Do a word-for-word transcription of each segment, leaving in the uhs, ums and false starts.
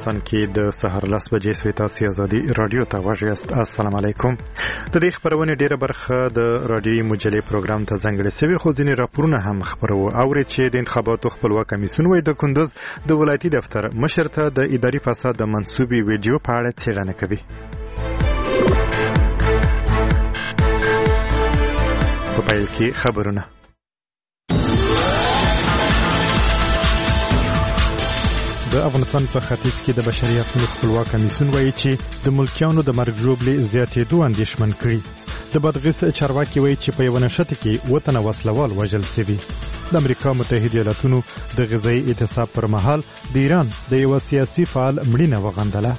افغانستان کې د سهار لس بجې سوي تاسو ازادي رادیو ته واژیاست. السلام علیکم. د دې خبرونه ډیره برخه د رادیوي مجلې پروګرام ته ځانګړې شوی، خو ځینې راپورونه هم خبرو اوري چې د انتخاباتو خپلواک کمیسیون وایي د کندوز د ولایتي دفتر مشر ته د اداري فساد د منسوبي ویډیو په اړه څېړنه کوي. په پیل کې خبرونه. د افغانستان په ختیځ کې د بشري حقوقو خپلواک کمیسیون وایي چې د ملکیانو د مرګ ژوبلې زیاتېدو اندېښمن کړي. د بادغیس چارواکي وایي چې په یوه نښته کې اووه تنه وسلوال وژل شوي. د امریکا متحده ایالاتونو د غذایي اعتصاب پر مهال د ایران د یوه سیاسي فعال مړینه وغندله.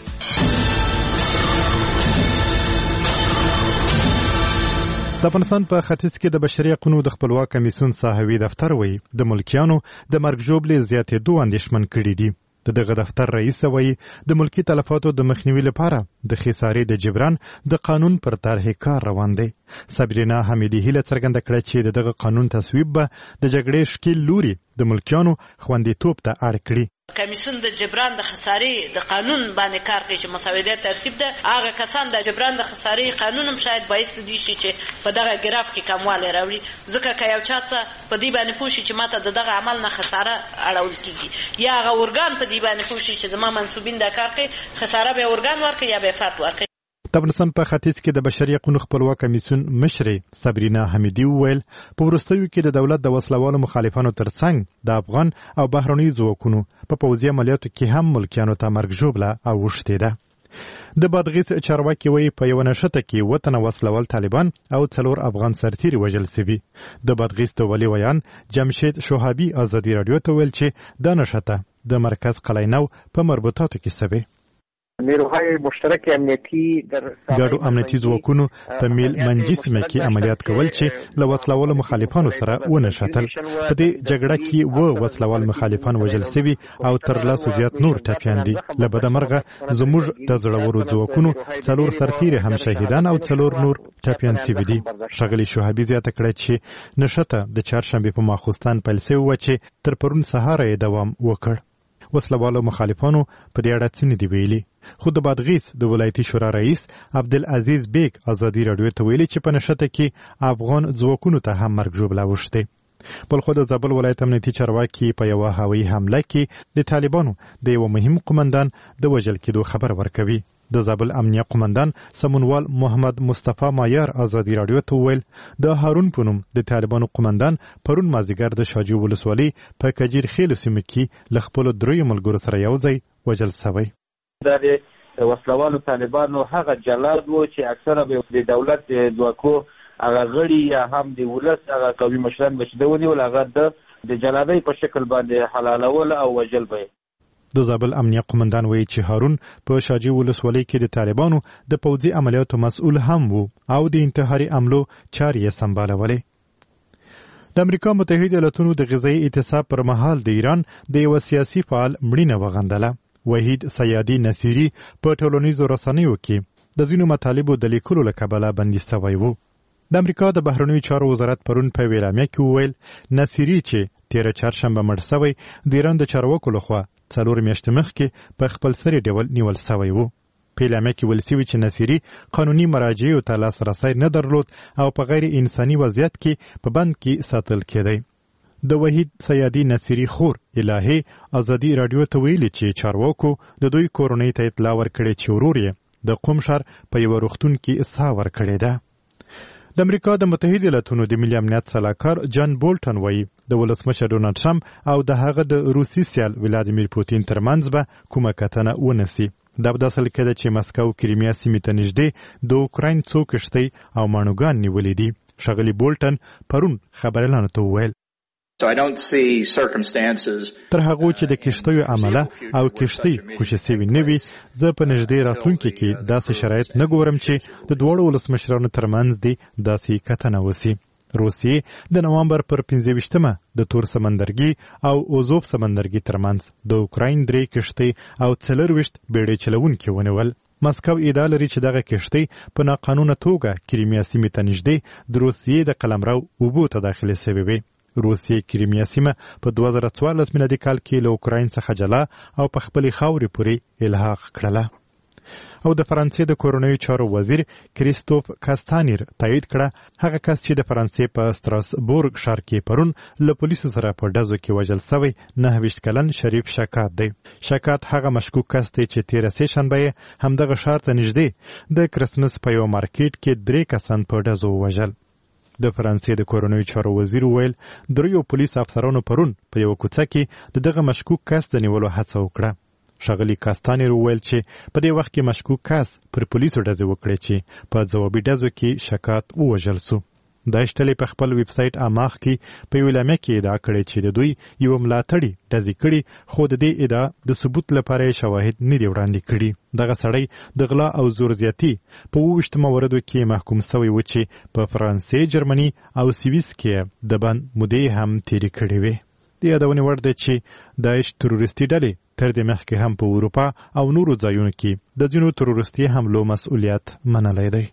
د افغانستان په ختیځ کې د بشري حقوقو د خپلواک کمیسیون ساحوي دفتر وایي د ملکیانو د مرګ ژوبلې زیاتېدو اندېښمن کړي دي. د دغه دفتر رئیس وایي د ملکی تلفاتو د مخنیوي لپاره د خسارې د جبران د قانون پر طرح کار روان دی. صبرینا حمیدی هیله څرګنده کړه چې دغه قانون تصویب به د جګړې شکیل لوري د ملکیانو خوندیتوب ته اړ کړي. کمیسیون د جبران د خسارې د قانون باندې کار کوي چې مساویت ترتیب ده. هغه کسان د جبران د خسارې قانون هم شاید باعث دي چې په دغه ګراف کې کموالی راوړي، ځکه که یو چاته په دې باندې پوه شي چې ماته د دغه عمل نه خساره اړول کېږي، یا هغه ارګان په دې باندې پوه شي چې زما منصوبین دا کار کوي، خساره به ارګان ورکوي یا به فرد ورکوي. د افغانستان په ختیځ کې د بشري حقوقو خپلواک کمیسیون مشرې صبرینا حمیدی وویل په وروستیو کې د دولت د وسلوالو مخالفانو ترڅنګ د افغان او بهرنیو ځواکونو په پوځي عملیاتو کې هم ملکیانو ته مرګ ژوبله اوښتې ده. د بادغیس چارواکي وایي په یوه نښته کې اووه تنه وسلوال طالبان او څلور افغان سرتیري وژل شوي. د بادغیس د ولي ویان جمشید شوهابي ازادي راډیو ته ویل چې دا نښته د مرکز قلعه‌نو په مربوطاتو کې شوې. نیروهای مشترک امنیتي در ګډو امنیتي ځواکونو په میل منجي سیمه کې عملیات کول چې له وسلوالو مخالفانو سره ونښتل. په دې جګړه کې اووه وسلوال مخالفان وژل شوي او تر لسو زیات نور ټپیان دي. له بده مرغه زموږ د زړورو ځواکونو څلور سرتیري هم شهیدان او څلور نور ټپیان شوي دي. ښاغلي شوهابي زیاته کړه چې نښته د چهارشنبې په ماخوستان پیل شوې وه چې تر پرون سهاره یې دوام وکړ. وسلوالو مخالفانو په دې اړه څه نه دي ویلي، خو د بادغیس د ولایتي شورا رئیس عبدالعزیز بیگ ازادي راډیو ته ویلي چې په نښته کې افغان ځواکونو ته هم مرګ ژوبله اوښتې. بل خو د زابل ولایت امنیتي چارواکي په یوه هوایي حمله کې د طالبانو د یوه مهم قمندان د وژل کېدو خبر ورکوي. د زابل امنیه قمندان سمونوال محمد مصطفی مایار ازادي راډیو ته وویل د هارون په نوم د طالبانو قمندان پرون مازدیګر د شاجوی ولسوالۍ په کجیر خیلو سیمه کې له خپلو دریو ملګرو سره یو ځای وژل شوی. دا د وسلوالو طالبانو هغه جلاد و چې اکثره به د دولت د ځواکو هغه غړي یا هم د ولس هغه قومي مشران به چې ده ونیول، هغه د جلادۍ په شکل باندې حلالول او وژل به. د زابل امنیه قمندان وایي چې هارون په شاجوی ولسوالۍ کې د طالبانو د پوځي عملیاتو مسؤل هم و او د انتحاري عملو چارې یې سمبالولې. د امریکا متحده ایالاتونو د غذایي اعتصاب پر مهال د ایران د یوه سیاسي فعال مړینه وغندله. وحید سیادي نصیري په ټولنیزو رسنیو کې د ځینو مطالبو د لیکلو له کبله بندي شوی و. د امریکا د بهرنیو چارو وزارت پرون په یوه اعلامیه کې وویل نصیري چې تیره چهارشنبه مړ شوی د ایران د چارواکو لخوا څلور میاشتې مخکې په خپل سري ډول نیول شوی و. په اعلامیه کې ویل شوي چې نصیري قانوني مراجعو ته لاسرسی نه درلود او په غیر انساني وضعیت کې په بند کې ساتل کېدی. د وحید سیادي نصیري خور الهي ازادي راډیو ته ویلي چې چارواکو د دوی کورنۍ ته اطلاع ورکړې چې ورور یې د قم ښار په یوه روغتون کې ساه ورکړې ده. د امریکا د متحده ایالاتونو د ملي امنیت سلاکار جان بولټن وایي د ولسمشر ډونالډ ټرمپ او د هغه د روسي سیال ولادیمیر پوتین ترمنځ به کومه کتنه ونسي. دا به داسې لکه ده چې مسکو کریمیا سیمې ته نږدې د اوکراین څو کښتۍ او ماڼوګان نیولې دي. ښاغلي بولټن پرون خبريالانو ته وویل So I don't see circumstances تر هغه چې د کښتیو عمله او کښتۍ خوشي سوي نه وي، زه په نږدې راتلونکي کې داسې شرایط نه ګورم چې د دواړو ولسمشرانو ترمنځ دې داسې کتنه وسي. روسیې د نوامبر پر پنځه ویشتمه د تور سمندرګي او اوزوف سمندرګي ترمنځ د اوکراین درې کښتۍ او څلرویشت بیړۍ چلوونکي ونیول. مسکو ادعا لري چې دغه کښتۍ په ناقانونه توګه کریمیا سیمې ته نږدې د روسیې د قلمرو اوبو ته داخلې شوې وې. روسیې کریمیا سیمه په دوه زره څوارلس میلادي کال کې له اوکراین څخه جلا او په خپلې خاورې پورې الحاق کړله. او د فرانسې د کورنیو چارو وزیر کریستوف کاستانیر تایید کړه هغه کس چې د فرانسې په ستراسبورګ ښار کې پرون له پولیسو سره په ډزو کې وژل شوی نهه ویشت کلن شریف شکات دی. شکات هغه مشکوک کس دی چې تېره سهشنبه یې همدغه ښار ته نږدې د کرسمس په یو مارکیټ کې درې کسان په ډزو ووژل. د فرانسې د کورنیو چارو وزیر وویل دریو پولیس افسرانو پرون په یوه کوڅه کې د دغه مشکوک کس د نیولو هڅه وکړه. ښاغلي کاستانیر وویل چې په دې وخت کې مشکوک کس پر پولیسو ډزې وکړې چې په ځوابي ډزو کې شکات ووژل سو. داعش ډلې په خپل ویب سایټ اماخ کې په یوه اعلامیه کې ادعا کړې چې د دوی یو ملاتړي ډزې کړي خو د دې ادعا د ثبوت لپاره شواهد نه دي وړاندې کړي. دغه سړی د غلا او زور زیاتي په اووه ویشت موردو کې محکوم سوی و چې په فرانسې، جرمني او سویس کې د بند مودې هم تېرې کړې وې. د یادونې وړ ده چې داعش تروریستي ډلې تر دې مخکې هم په اروپا او نورو ځایونو کې د ځینو تروریستي حملو مسؤلیت منلی دی.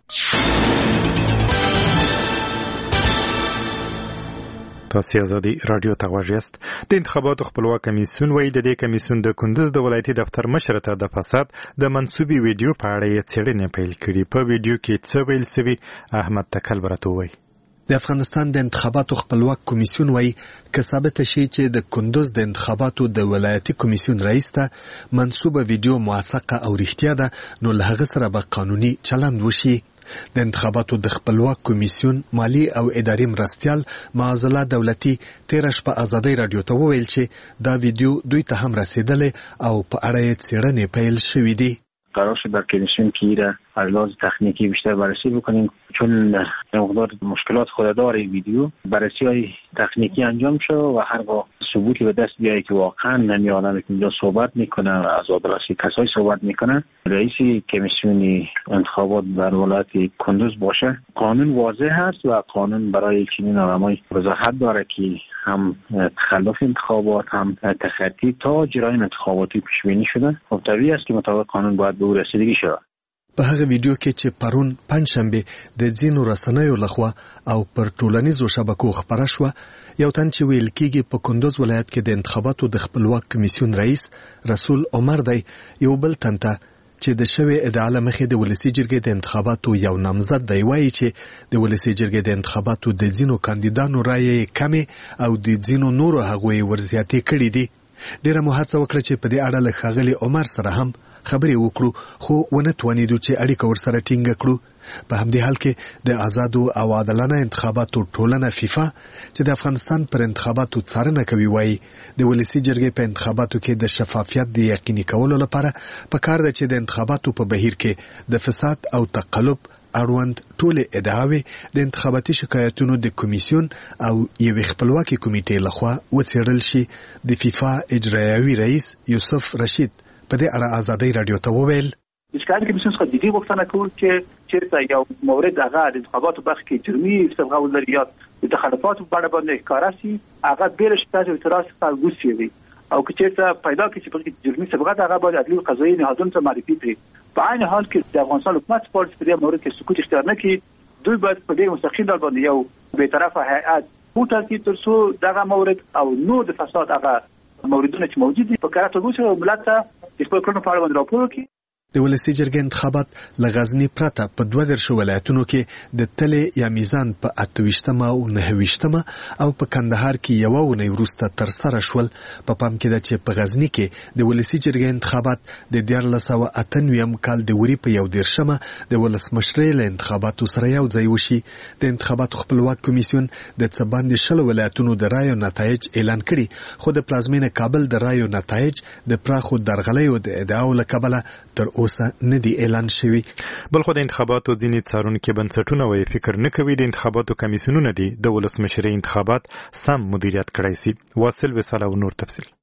تاسو ازادي رادیو ته غوږ یاست. د انتخاباتو خپلواک کمیسیون وایي د دې کمیسیون د کندوز د ولایتي دفتر مشر ته د فساد د منسوبي ویډیو په اړه یې څېړنې پیل کړي. په ویډیو کې څه ویل سوي احمد تکل راته ووایي. د افغانستان د انتخاباتو خپلواک کمیسیون وایي که ثابته شي چې د کندوز د انتخاباتو د ولایتي کمیسیون رئیس ته منسوبه ویډیو موثقه او رښتیا ده نو له هغه سره به قانوني چلند وشي. د انتخاباتو د خپلواک کمیسیون مالی او اداري مرستیال معزله دولتي تېره شپه ازادۍ راډیو ته وویل چې دا ویډیو دوی ته هم رسیدلې او په اړه یې څېړنې پیل شوې دي. قرار شد در کمیسیون که ایره از لحاظ تکنیکی بیشتر بررسی بکنیم چون مقدار مشکلات خود داره ویدیو بررسی های تکنیکی انجام شد و هرگاه ثبوتی به دست بیایی که واقعا نمی آدمی که اینجا صحبت میکنه از آدرسی کسایی صحبت میکنه رئیس کمیسیون انتخابات در ولایت کندوز باشه قانون واضح هست و قانون برای چنین آدمای وضاحت داره که هم تخلف انتخابات هم تخطی تا جرایم انتخاباتی پیش بینی شده و طبیعی است که مطابق قانون باید به او رسیدگی شود. په هغه ویډیو کې چې پرون پنځشنبه د ځینو رسنیو لخوا او پر ټولنیزو شبکو خبره شوه یو تن چې ویل کېږي په کندوز ولایت کې د انتخاباتو د خپلواک کمیسیون رئیس رسول عمر دی یو بل تن ته چې د شوې ادعا له مخې د ولسي جرګې د انتخاباتو یو نامزد دی وایي چې د ولسي جرګې د انتخاباتو د ځینو کاندیدانو رایې کمې او د ځینو نورو هغوی ورزیاتې کړي دي. ډیره مو هڅه وکړه چې په دې اړه له ښاغلي عمر سره هم خبرې وکړو خو ونه توانېدو چې اړیکه ورسره ټینګه کړو. په همدې حال کې د آزادو او عادلانه انتخاباتو ټولنه فیفا چې د افغانستان پر انتخاباتو څارنه کوي وایي د ولسي جرګې په انتخاباتو کې د شفافیت د یقیني کولو لپاره پکار ده چې د انتخاباتو په بهیر کې د فساد او تقلب اړوند ټولې ادعاوې د انتخاباتي شکایتونو د کمیسیون او یوې خپلواکي کمیټې لخوا وڅېړل شي. د فیفا اجرایوي رئیس یوسف رشید په دې اړه ازادۍ راډیو ته وویل د شکایت کمیسیون څخه د دې غوښتنه کوو چې چېرته یو مورد هغه د انتخاباتو برخه کې جرمي سبقه ولري یا د تخلفاتو په اړه باندې ښکاره سي هغه بېله شکایت او اعتراض څخه وشي او که چېرته پیدا کړي چې په جرمي سبقه هغه باید عدلي قضایي نهادونو ته معرفي کړي. په عین حال کې د افغانستان حکومت پارټي په دې مورد کې سکوت اختیار نه کړي دوی باید په دې مستقیم ډول باندې یو بی‌طرفه هیئت وټاکي تر څو دغه مورد او نو د فساد هغه موردونه چې موجود دي په کار توګه او ملت ته د خپل کړنو په اړه باندې راپور وکړي. د ولسي جرګې انتخابات له غزني پرته په دوه دېرشو ولایتونو کې د تلې یا میزان په اته ویشتمه او نهه ویشتمه او په کندهار کې یوه اونۍ وروسته ترسره شول. په پام کې ده چې په غزني کې د ولسي جرګې انتخابات د دیارلس سوه اته نویم کال د وري په یو دېرشمه د ولسمشرۍ له انتخاباتو سره یو ځای وشي. د انتخاباتو خپلواک کمیسیون د څه باندې شلو ولایتونو د رایو نتایج اعلان کړي خو د پلازمینه کابل د رایو نتایج د پراخو درغلیو د ادعاو له کبله تر اوسه نه دی اعلان شوی. بل خو د انتخاباتو ځینې څارونکي بنسټونه وایي فکر نه کوي د انتخاباتو کمیسیونونه دي د ولسمشرۍ انتخابات سم مدیریت کړی سي. واصل وصال او نور تفصیل.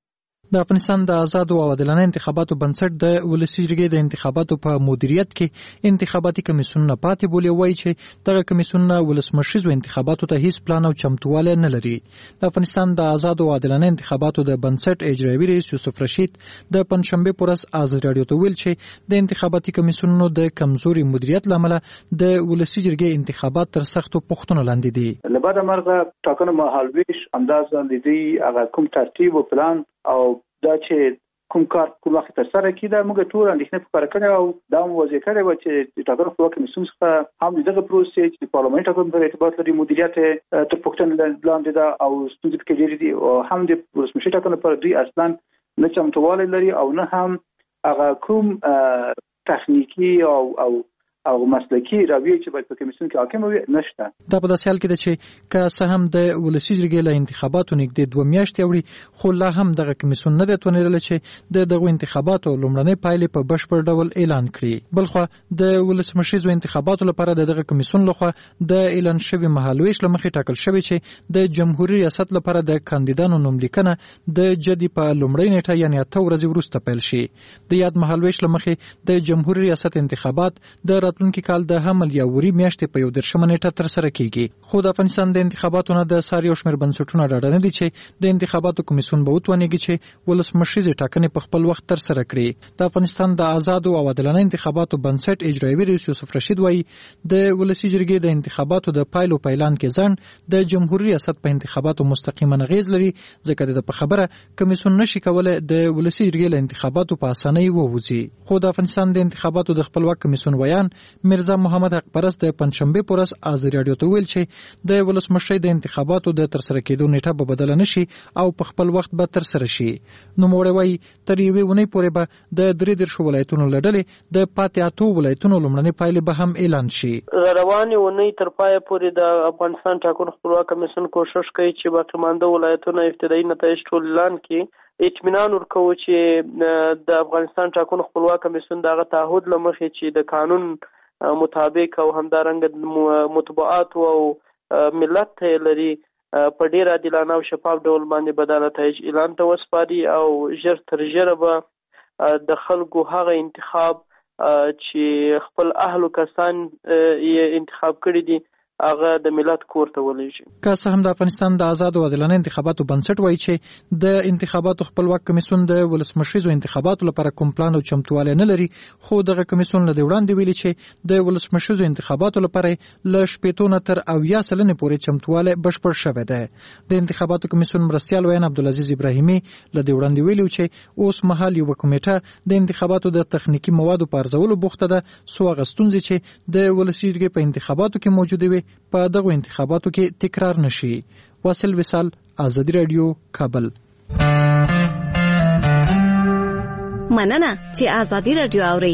د افغانستان د آزاد او عادلانه انتخاباتو بنسټ د ولسي جرګې د انتخاباتو په مدیریت کې انتخاباتي کمیسیونونه پاتې بولي وایي چې دغه کمیسیونونه ولسمشریزو انتخاباتو ته هیڅ پلان او چمتوالی نه لري. د افغانستان د آزاد او عادلانه انتخاباتو د بنسټ اجرایوي رئیس یوسف رشید د پنځشنبه پر ورځ آزاد رادیو ته ویل چې د انتخاباتي کمیسیونونو د کمزوري مدیریت لامل د ولسي جرګې انتخابات تر سختو پوښتنو لاندې دي. لبعد مرغه ټاکنو مهالویش اندازه لیدي هغه کوم ترتیب او پلان او دا چې کوم کار کوم وخت تر سره کیده موږ ټول اندېښنه په کار کړو او دا مو وځي کړو چې د ټاکنو په وخت کمیسیون څخه هم دغه پروسې چې پارلمان ټاکنو په ارتباط لري مدیریت تر پوښتنې لاندې ده او ستونزې کې ډېرې دي او هم د ولسمشر ټاکنو پر دوی اصلا نه چمتوالی لري او نه هم هغه کوم تخنیکی او او او مسلکی رویه چې باید په کمیسیون کې حاکم وي نشته. دا په داسې حال کې ده چې که څه هم د ولسي جرګې له انتخاباتو نږدې دوه میاشتې اوړي خو لا هم دغه کمیسیون نه دی توانېدلی چې د دغو انتخاباتو لومړنۍ پایلې په بشپړ ډول اعلان کړي. بلخوا د ولسمشریزو انتخاباتو لپاره د دغه کمیسیون لخوا د اعلان شوي مهالویش له مخې ټاکل شوی چې د جمهوري ریاست لپاره د کاندیدانو نوملیکنه د جدي په لومړۍ نیټه یعنې اته ورځې وروسته پیل شي. د یاد مهالویش له مخې د جمهوري ریاست انتخابات د راتلونکي کال د حمل یا وری میاشتې په یو دېرشمه نیټه ترسره کیږي. خو د افغانستان د انتخاباتو نه د ساري او شمېر بنسټونه ډاډه نه دي چې د انتخاباتو کمیسیون به وتوانېږي چې ولسمشریزې ټاکنې په خپل وخت ترسره کړي. د افغانستان د آزادو او عادلانه انتخاباتو بنسټ اجرایوي رئیس یوسف رشید وایي د ولسي جرګې د انتخاباتو د پایلو په اعلان کې ځنډ د جمهوري ریاست په انتخاباتو مستقیما اغیز لري ځکه د په خبره کمیسیون نشي کولای د ولسي جرګې له انتخاباتو په اسانۍ ووځي. خو د افغانستان د انتخاباتو د خپلواک کمیسیون ویان میرزا محمد حق پرست د پنځشنبه پر ورځ آزاد رادیو ته ویل چې د ولسمشرۍ د انتخاباتو د ترسره کېدو نیټه به بدله نشي او په خپل وخت به ترسره شي. نوموړی وایي تر یوې اونۍ پورې به د درې دېرشو ولایتونو له ډلې د پاتې اتو ولایتونو لومړنۍ پایلې به هم اعلان شي. روانې اونۍ تر پایه پورې د افغانستان ټاکنو خپلواک کمیسیون کوشش کوي چې باقي مانده ولایتونه ابتدایي نتایج ټول اعلان کړي. اطمینان ورکوو چې د افغانستان ټاکنو خپلواک کمیسیون دغه تعهد له مخې چې د قانون مطابق او همدارنګه مطبوعات او ملت ته لري په ډیر عادلانه او شفاف ډول باندې به دا نتایج اعلان ته وسپاري او ژر تر ژره به د خلکو هغه انتخاب چې خپل اهلو کسان یې انتخاب کړي دي هغه د ملت کور ته ولېږي. که څه هم د افغانستان د آزاد او عادلانه انتخاباتو بنسټ وایي چې د انتخاباتو خپلواک کمیسیون د ولسمشریزو انتخاباتو لپاره کوم پلان او چمتوالی نه لري خو دغه کمیسیون له وړاندې ویلي چې د ولسمشریزو انتخاباتو لپاره له شپېتو نه تر اویا سلنې پورې چمتوالی بشپړ شوی دی. د انتخاباتو کمیسیون مرستیال ویان عبدالعزیز ابراهیمي له وړاندې ویلي چې اوس مهال یوه کمیټه د انتخاباتو د تخنیکي موادو په ارزولو بوخته ده څو هغه ستونزې چې د ولسي جرګې په انتخاباتو کې موجودې وي په دغه انتخاباتو کې تکرار نشي. واصل وصال، آزادی رادیو، کابل. مننه چې آزادی رادیو اوري.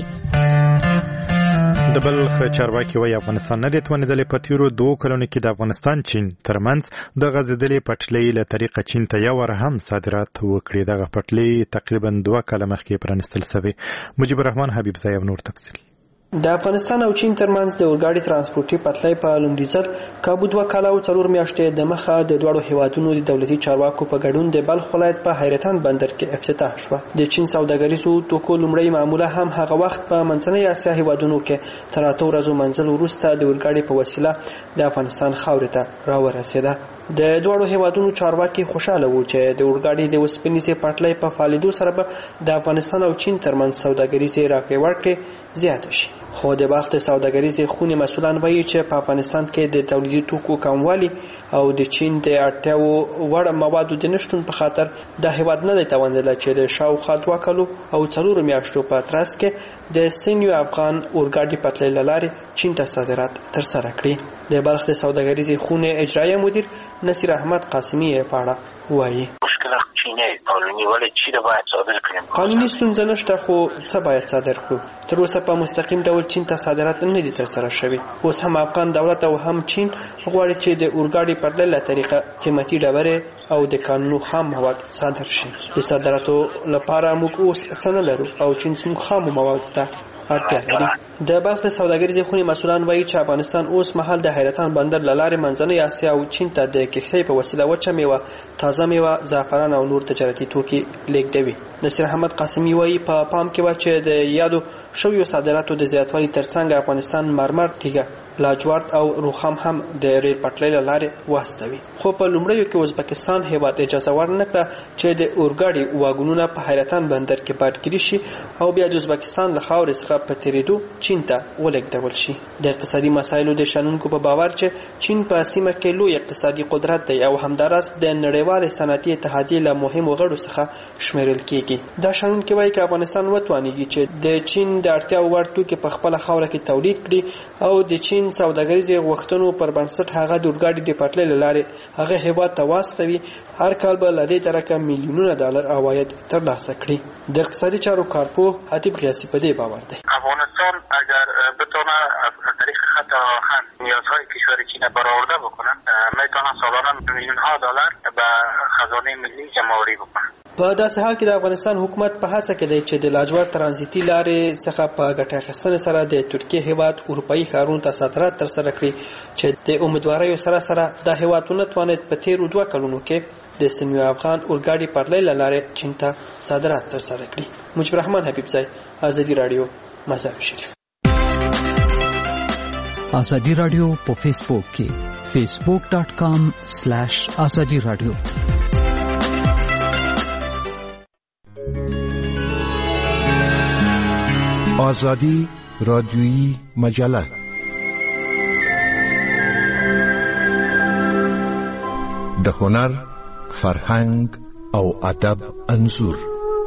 د بلخ چارواکي وایي افغانستان نه دی توانېدلی په تېرو دوو کلونو کې د افغانستان چین ترمنځ د غځېدلې پټلۍ له طریقه چین ته یو وار هم صادرات وکړي. دغه پټلۍ تقریبا دوه کاله مخکې پرانیستل سوې. مجيب الرحمن حبیب زای نور تفصیل. د افغانستان او چین ترمنځ د اورګاډي ترانسپورتي پټلۍ په لومړي ځل کابو دوه کاله او څلور میاشتې د مخه د دواړو هیوادونو د دولتي چارواکو په ګډون د بلخ ولایت په حیرتان بندر کې افتتاح شوه. د چین سوداګریزو توکو لومړی معامله هم هغه وخت په منځنۍ اسیا هیوادونو کې تر اته ورځو منزل وروسته د اورګاډي په وسیله د افغانستان خاورې ته راورسېده. د دوړو هیوادونو چارواکي خوشاله وو چې د اورګاډي د وسپنیزې پټلۍ په فعالیدو سره به د افغانستان او چین ترمنځ سوداګریزې راکړې ورکړې زیاته شي. خو د بلخ د سوداګریزې خونې مسؤلان وایي چې په افغانستان کې د تولیدي توکو کموالی او د چین د اړتیاوو وړ موادو د نشتون په خاطر د هیواد نه دی توانېدلی چې د شاوخوا دوه کالو او څلورو میاشتو په ترڅ کې د سینیو افغان اورګاډي پټلۍ له لارې چین ته صادرات ترسره کړي. د بلخ د سوداګریزې خونې اجرایه مدیر نصیر احمد قاسمی یې په اړه وایي. قانوني ستونزه نشته خو څه باید صادر کړو. تر اوسه په مستقیم ډول چین ته صادرات نه دي ترسره شوي. اوس هم افغان دولت او هم چین غواړي چې د اورګاډي پټلۍ له طریقه قیمتي ډبرې او د کانونو خام مواد صادر شي. د صادراتو لپاره موږ اوس څه نه لرو او چین زموږ خام مواد ته اړتیا لري. د بلخ د سوداګریزې خونې مسؤلان وایي چې افغانستان اوس مهال د حیرتان بندر له لارې منځنۍ اسیا او چین ته د کښتۍ په وسیله وچه میوه، تازه میوه، زعفران او نور تجارتي توکي لیږدوي. نصیر احمد قاسمي وایي په پا پام کې و چې د یادو شویو صادراتو د زیاتوالي ترڅنګ افغانستان مرمر، تیږه، لاجورد او روخام هم د ریل پټلۍ له لارې واستوي. خو په لومړیو کې ازبکستان هیواد اجازه ورنکړه چې د اورګاډي واګونونه په حیرتان بندر کې پاتګیري شي او بیا د ازبکستان له خاورې څخه په تیریدو چین ته ولېږدول شي. د اقتصادي مسایلو د شنونکو په باور چې چین په سیمه کې لوی اقتصادي قدرت دی او همداراز د نړیوالې صنعتي اتحادیې له مهمو غړو څخه شمیرل کیږي. دا شنونکي وایي چې افغانستان وتوانیږي چې د چین د اړتیاوو وړ توکي په خپله خاوره کې تولید کړي او د چین سوداګریزې غوښتنو پر بنسټ هغه د اورګاډي د پټلۍ له لارې هغه هیواد ته واستوي. هر کال به له دې ترکه میلیونونه ډالر عواید ترلاسه کړي. د اقتصادي چارو کارپوه حتیب قیاسی په دې باور دی. افغانستان اگر بتونه از طریق خط راهن نیازهای کشور چین برآورده بکنن میتونه سالانه میلیون ها دلار به خزانه ملی جمع‌آوری بکنن. په داسې حال کې د افغانستان حکومت په هڅه کې دی چې د لاجورد ترانزیتي لارې څخه په ګټه اخیستنې سره د ترکیې هیواد اروپایي ښارونو ته صادرات ترسره کړي چې د امیدواریو سره سره دا هیواد ونه توانید په تیرو دوه کلونو کې د سنیو افغان اورګاډي پټلۍ له لارې چین ته صادرات ترسره کړي. مجيب الرحمن حبیبزی، ازادي رادیو، مزار شریف. ازادي رادیو په فیسبوک کې facebook dot com slash azadi radio. آزادی رادیویی مجله د هنر، فرهنګ او ادب انځور.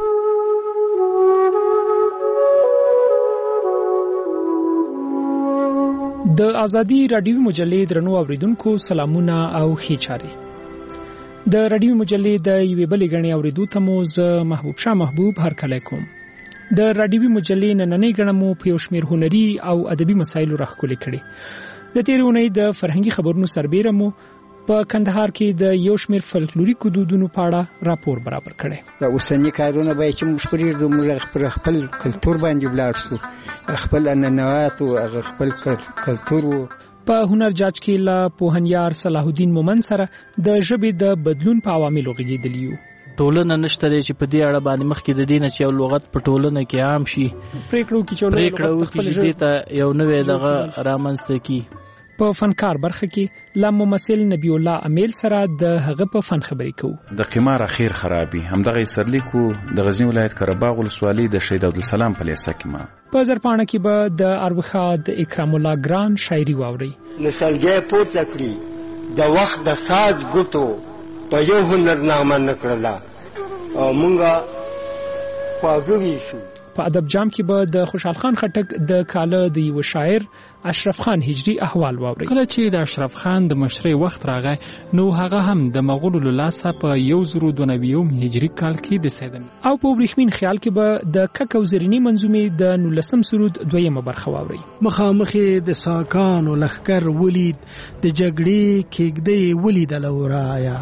د آزادی رادیویی مجلې درنو اوریدونکو سلامونه او ښې چارې. د رادیویی مجلې د یوې بلې غړي اوریدو ته مو زه محبوب شاه محبوب هرکلی کوم. د رادیویی مجلې نننۍ غړي مو په یو شمېر هنري او ادبي مسایلو راښکلې کړي. د تېرې اونۍ د فرهنګي خبرونو سربیره مو په کندهار کې د یو شمېر فلکلوریکو دودونو په اړه راپور برابر کړی. د اوسني کارونه به چې موږ پرېږدو، موږ خپل خپل کلتور باندې ولاړ شو، خپل عنعنات او خپل کلتور. په هنر جاج کې له پوهنیار صلاح الدین مومن سره د ژبې د بدلون په عواملو غږېدلي یو. ټولنه نشته دی چې په دې اړه باندې مخکې د دې نه چې یو لغت په ټولنه کې عام شي، پرېکړو کې چې دې ته یو نوی دغه رامنځته کي. په فنکار برخه کې لا ممثل نبی الله امیل سره د هغه په فن خبرې کوو. د قمار اخیر خرابي همدغه سرلیکو د غزنی ولایت قرهباغ ولسوالۍ د شهید عبدالسلام په لیسه کې ما په زرپانه کې به د اروخا د اکرام الله ګران شاعري واوري. لسلګي پورته کړی د وخت د ساز ګوتو په یو هنرنامه نکړه او مونږه خواږه شو. په ادب جام کې به د خوشحال خان خټک د کاله د یو شاعر اشرف خان هجری احوال واوري. کله چې د اشرف خان د مشرۍ وخت راغی نو هغه هم د مغولو له لاسه په یو زرو دوه نوي هجری کال کې د سیدن او په وریښمین خیال کې به د ککو زرینی منظومې د نولسم سرود دویمه برخه واوري. مخامخې د ساکانو لخر ولید د جګړې کېږدۍ ولید لورایا.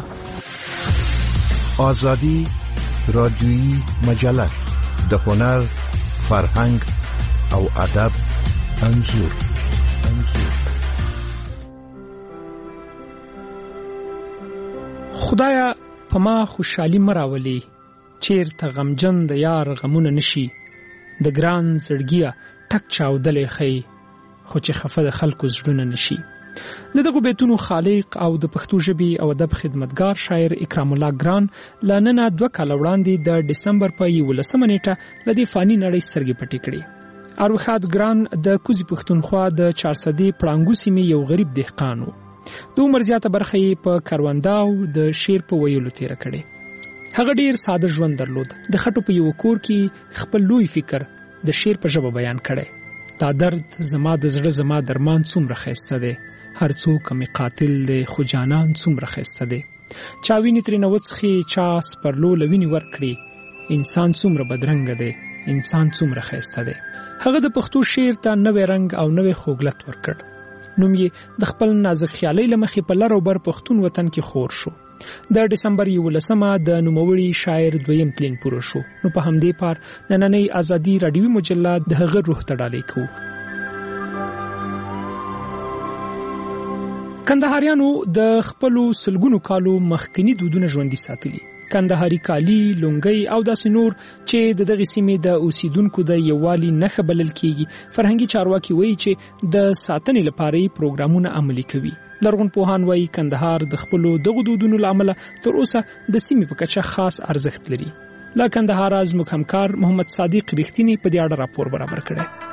آزادی رادیویی مجله د هنر، فرهنګ او ادب انځور. خدایا په ما خوشحالي مراولي، چیرته غمجن د یار غمونه نشي، د ګران زړګیا ټک چاودلې خي خو چې خفه د خلکو زړونه نشي. د دغه بیتونو خالق او د پښتو ژبې او ادب خدمتګار شاعر اکرام الله ګران لننه دوه کال وړاندې د دسمبر په یولسمه نیټه لدی فانی نړۍ سترګې پټې کړې. اروخات ګران د کوزي پښتونخوا د چارسدې پړانګو سیمې یو غریب دهقان و. د عمر زیاته برخه یې په کارونداو د شعر په ویلو تیر کړي. هغه ډیر ساده ژوند درلود. د خټو په یو کور کې خپل لوی فکر د شعر په ژبه بیان کړي. دا درد زما د زړه زما درمان څومره ښایسته دی، هر څوک می قاتل دی خو جانان څومره ښایسته دی. چا ویني ترېنه وڅښي، چا سپرلو له وینې ورکړي، انسان څومره بدرنګه دی، انسان څومره ښایسته دی. هغه د پښتو شعر ته نوی رنګ او نوی خوږلت ورکړ. نوم یې د خپل نازک خیالۍ له مخې په لر او بر پښتون وطن کې خور شو. د دسمبر یولسمه د نوموړي شاعر دویم تلین پوره شو. نو په همدې پار نننۍ آزادي رادیویي مجله د هغه روح ته ډالۍ کوو. کندهاریانو د خپلو سلګونو کالو مخکنی دودونه ژوندۍ ساتلي. کندهاري کالی، لونګۍ او داسې نور چې د دغه سیمې د اوسیدونکو د یووالي نښه بلل کیږي. فرهنګي چارواکي وایي چې د ساتنې لپاره یې پروګرامونه عملي کوي. لرغون پوهان وایي کندهار د خپلو دغو دودونو له امله تر اوسه د سیمې په کچه خاص ارزښت لري. له کندهار زموږ همکار محمد صادق ریښتینی په دې اړه راپور برابر کړی.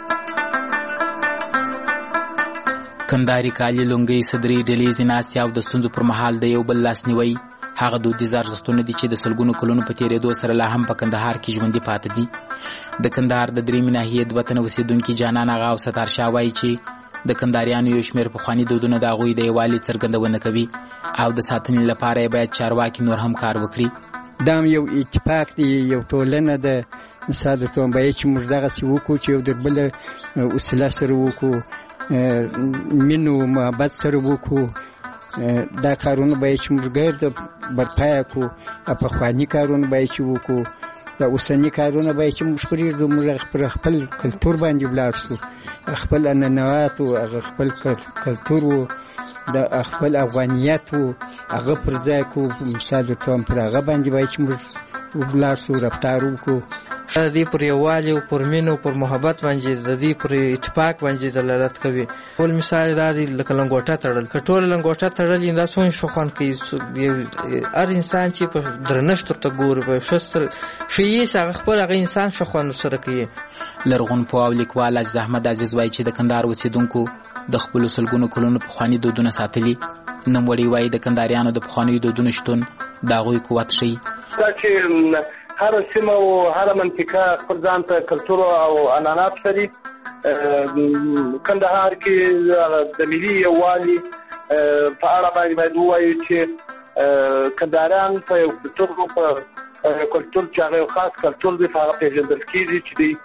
کندهاري کالي، لونګۍ، صدري، ډلیزې ناستې او د ستونزو پر مهال د یو بل لاسنیوی هغه دودیز ارزښتونه دي چې د سلګونو کلونو په تېرېدو سره لا هم په کندهار کې ژوندي پاتې دي. د کندهار د درېیمې ناحیې د وطن اوسېدونکي جانان اغا او ستار شاه وایي چې د کندهاریانو یو شمېر پخواني دودونه د هغوی د یووالي څرګندونه کوي او د ساتنې لپاره یې باید چارواکي نور هم کار وکړي. دا یو اتفاق دی، یو ټولنه ده. مثال درته وایم باید چې موږ دغسې وکړو چې یو د بله وسیله سره وکړو، مینو محبت سره وکړو. دا کارونه باید چې موږ ګرد برپایه کړو. پخواني کارونه باید چې وکړو. دا اوسني کارونه باید چې موږ پرېږدو. موږ پر خپل کلتور باندې ولاړ شو، خپل عنعنات و هغه خپل کلتور و د خپل افغانیت و هغه پر ځای کړو. مثال درته وایم پر هغه باندې باید چې موږ ولاړ شو، رفتار وکړو. د دې پر یووالي او پر مینو پر محبت باندې د دې پر اتفاق باندې دلالت کوي. ول مثال دا دی لکه لنګوټه تړل، که ټول لنګوټه تړل دا څونه شوخوان کوي. هر انسان چې په درنښت ورته ګوري، په شستر شي هغه خپل هغه انسان شوخوان سره کوي. لرغون پوه او لیکوال اجز احمد عزیز وایي چې د کندهار اوسېدونکو د خپلو سلګونو کلونو پخواني دودونه ساتلي. نوموړی وایي د کندهاریانو د پخوانیو دودونو شتون د هغوی قوت ښیي. دا چې هر سیمه او هر منطقه خپل ځان ته کلتور او عنعنات لري. کندهار کې د ملي یووالي په اړه باید ووایو چې کندهاریان په یو کلتور په کلتور چې هغه یو خاص کلتور دی، په هغه پېژندل کېږي چې دی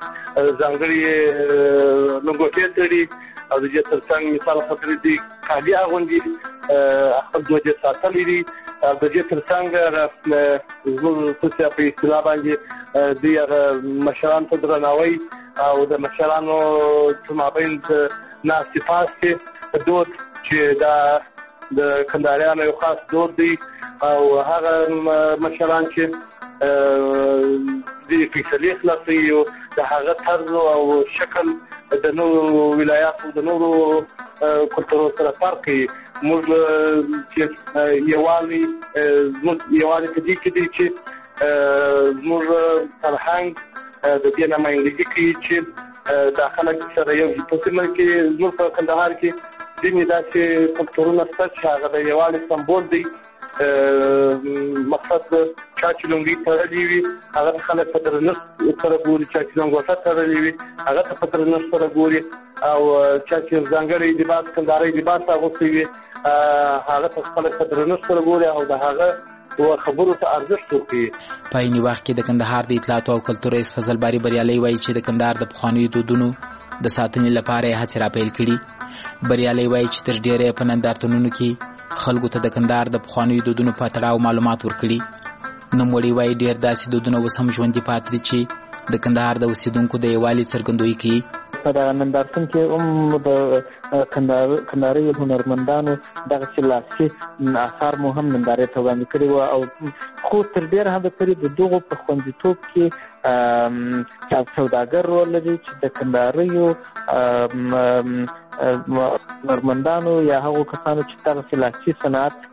ځانګړي لنګوټې تړي او د دې تر څنګ مثال خاطر دی کالي اغوندي، خپل دود یې ساتلی دي. د دې تر څنګ زموږ په اصطلاح باندې دوی هغه مشرانو ته درناوی او د مشرانو په مابین د ناستې پاستې دود چې دا د کندهاریانو یو خاص دود دی او هغه مشران چې د فیصلې خلاصوي او د هغه طرز او شکل د نورو ولایاتو د نورو کلتورو سره فرق کوي. موږ چې یووالي زموږ یووالي په دې کې دی چې زموږ فرهنګ د دې نمایندګي کوي چې دا خلک سره یو په سیمه کې زموږ په کندهار کې ځینې داسې کلتورونه شته چې هغه د یووالي سمبول دی. مقصد چا چې لونګۍ تړلې وي هغه ته خلک په درنښت سره ګوري، چا چې لنګوټه تړلې وي هغه ته په درنښت سره ګوري، او چا چې ځانګړی لباس کندهاري لباس اغوستی وي هغه ته خلک په درنښت سره ګوري او د هغه خبرو ته ارزښت ورکوي. په عیني وخت کې د کندهار د اطلاعاتو او کلتور رئیس فضل باري بریالي وایي چې د کندهار د پخوانیو دودونو د ساتنې لپاره یې هڅې راپیل کړي. بریالي وایي چې تر ډېره په نندارتونونو کې خلکو ته د کندهار د پخوانیو دودونو په تړاو معلومات ورکړي. نوموړی وایي ډېر داسې دودونه اوس هم ژوندي پاتې دي چې د کندهار د اوسېدونکو د یووالي څرګندویي کوي. په دغه نندارتون کې هم د کندهاري هنرمندانو دغسې لاسي اثار مو هم نندارې ته وړاندې کړي وو، او خو تر ډېره حده پورې د دغو په خوندیتوب کې سوداګر رول لري چې د کندهاریو هنرمندانو یا هغو کسانو چې دغسې لاسي صنعت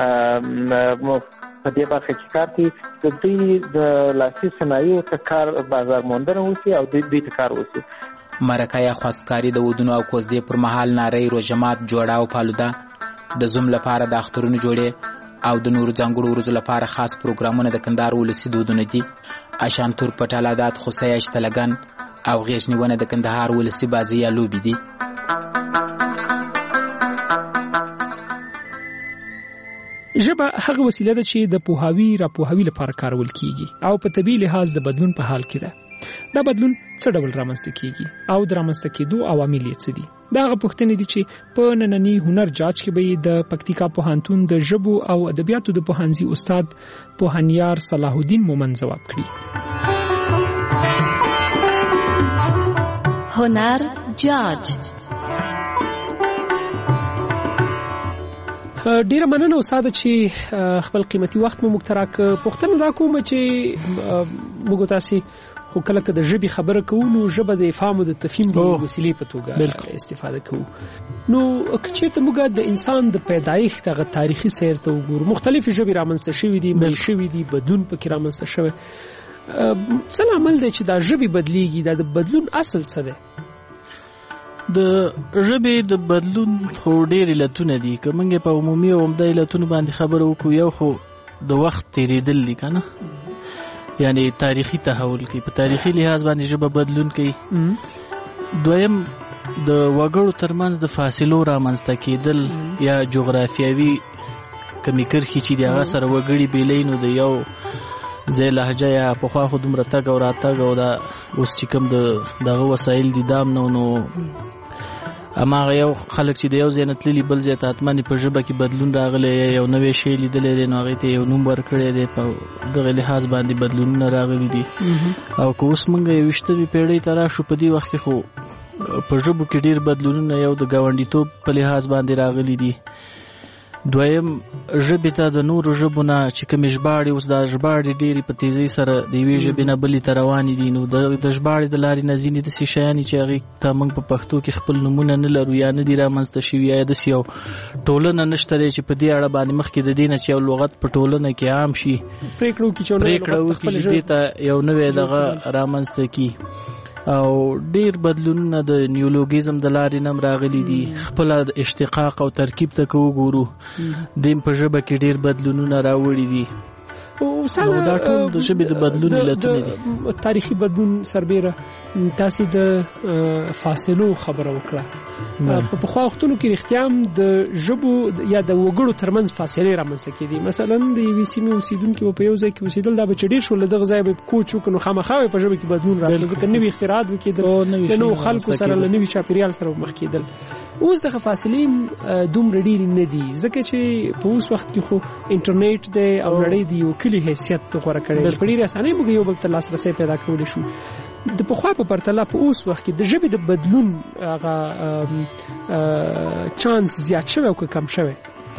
په دې برخه کې کار کوي د دوی د لاسي صنایعو ته کار بازار موندنه وشي او دوی ته کار وشي. مرکه یا خواستکاري د ودونو او کوزدې پر مهال نارې، روژهمات، جوړه او پالوده، د زوم لپاره د اخترونو جوړې او د نورو ځانګړو ورځو لپاره خاص پروګرامونه د کندهار ولسي دودونه دي. اشانتور، پټالادات، خوسۍ، اشتلګن او غیږ نیونه د کندهار ولسي بازي یا لوبې دي. ژبه هغه وسیله ده چې د پوهاوي راپوهاوي لپاره کارول کیږي او په طبیعي لحاظ د بدلون په حال کې ده. دا بدلون څه ډول رامنځته کیږي او د رامنځته کېدو عوامل یې څه دي؟ دا هغه پوښتنې دي چې په ننني هنر جاج کې به د پکتیکا پوهنتون د ژبو او ادبیاتو د پوهنځي استاد پوهنیار صلاح الدین مومن ځواب کړي. هنر جاج ډیره مننه استاد چې خپل قیمتي وخت مو موږ ته راکړ. پوښتنه دا کوم چې موږ تاسو خو کله که د ژبې خبره کوو نو ژبه د افهام او د تفهیم د وسیلې په توګه استفاده کوو. نو که چېرته موږ د انسان د پیدایښت هغه تاریخي سیر ته وګورو، مختلفې ژبې رامنځته شوي دي، مل شوي دي، بدلون پکې رامنځته شوی. څه لامل دی چې دا ژبې بدلیږي؟ دا د بدلون اصل څه دی؟ د ژبې د بدلون خو ډېر علتونه دي. که موږ په عمومي او عمده علتونو باندې خبره وکړو، یو خو د وخت تېرېدل دي که نه، یعنی تاریخي تحول کوي، په تاریخي لحاظ باندې ژبه بدلون کوي. دویم د وګړو ترمنځ د فاصلو رامنځته کېدل یا جغرافیاوي کمی کرښې چې د هغه سره وګړي بیلوي، نو د یو ځای لهجه یا پخوا خو دومره تګ او راتګ او دا اوس چې کوم د دغه وسایل دي دام نه، نو هماغه یو خلک چې د یو ځای نه تللي بل ځای ته حتما په ژبه کې بدلون راغلی، یو نوی شی لیدلی دی نو هغې ته یو نوم ورکړی دی، په دغه لحاظ باندې بدلونونه راغلي دي. او که اوس موږ یوویشتمې پیړۍ ته راشو، په دې وخت کې خو په ژبو کې ډېر بدلونونه یو د ګاونډیتوب په لحاظ باندې راغلي دي. دویم ژبې ته د نورو ژبو نه چې کومې ژباړې، اوس دا ژباړې ډېرې په تیزۍ سره د یوې ژبې نه بلې ته روانې دي. نو د ژباړې د لارې نه ځینې داسې شیان چې هغې ته موږ په پښتو کې خپل نومونه نه لرو یا نه دي رامنځته شوي، یا داسې یو ټولنه نشته دی چې په دې اړه باندې مخکې د دې نه چې یو لغت په ټولنه کې عام شي، پرېکړه وکړي چې دې ته یو نوی دغه رامنځته کي. او ډیر بدلونونه د نیولوګیزم د لارې نم راغلي دي. خپل د اشتقاق او ترکیب ته کو ګورو، دیم په ژبه کې ډیر بدلونونه راوړي دي. او دا ټول د ژبې د بدلون علتونه دي. تاریخي بدلون سربیره تاسو د فاصلو خبره وکړه. په پخوا وختونو کې رښتیا هم د ژبو یا د وګړو ترمنځ فاصلې رامنځته کېدې. مثلا د یوې سیمې اوسېدونکي به په یو ځای کې اوسېدل، دا به چې ډېر شول له دغه ځایه به کوچ وکړو، نو خامخا به په ژبه کې بدلون راتله، ځکه نوي اختراعات به کېدل، د نوو خلکو سره له نوي چاپېریال سره به مخ کېدل. اوس دغه فاصلې دومره ډېرې نه دي، ځکه چې په اوس وخت کې خو انټرنیټ دی او نړۍ د یو کلي حیثیت غوره کړی، په ډېرې اسانۍ موږ یو بل ته لاسرسی پیدا کولی شو. د پخوا په پرتله په اوس وخت کې د ژبې د بدلون هغه چانس زیات شوی او که کم شوی؟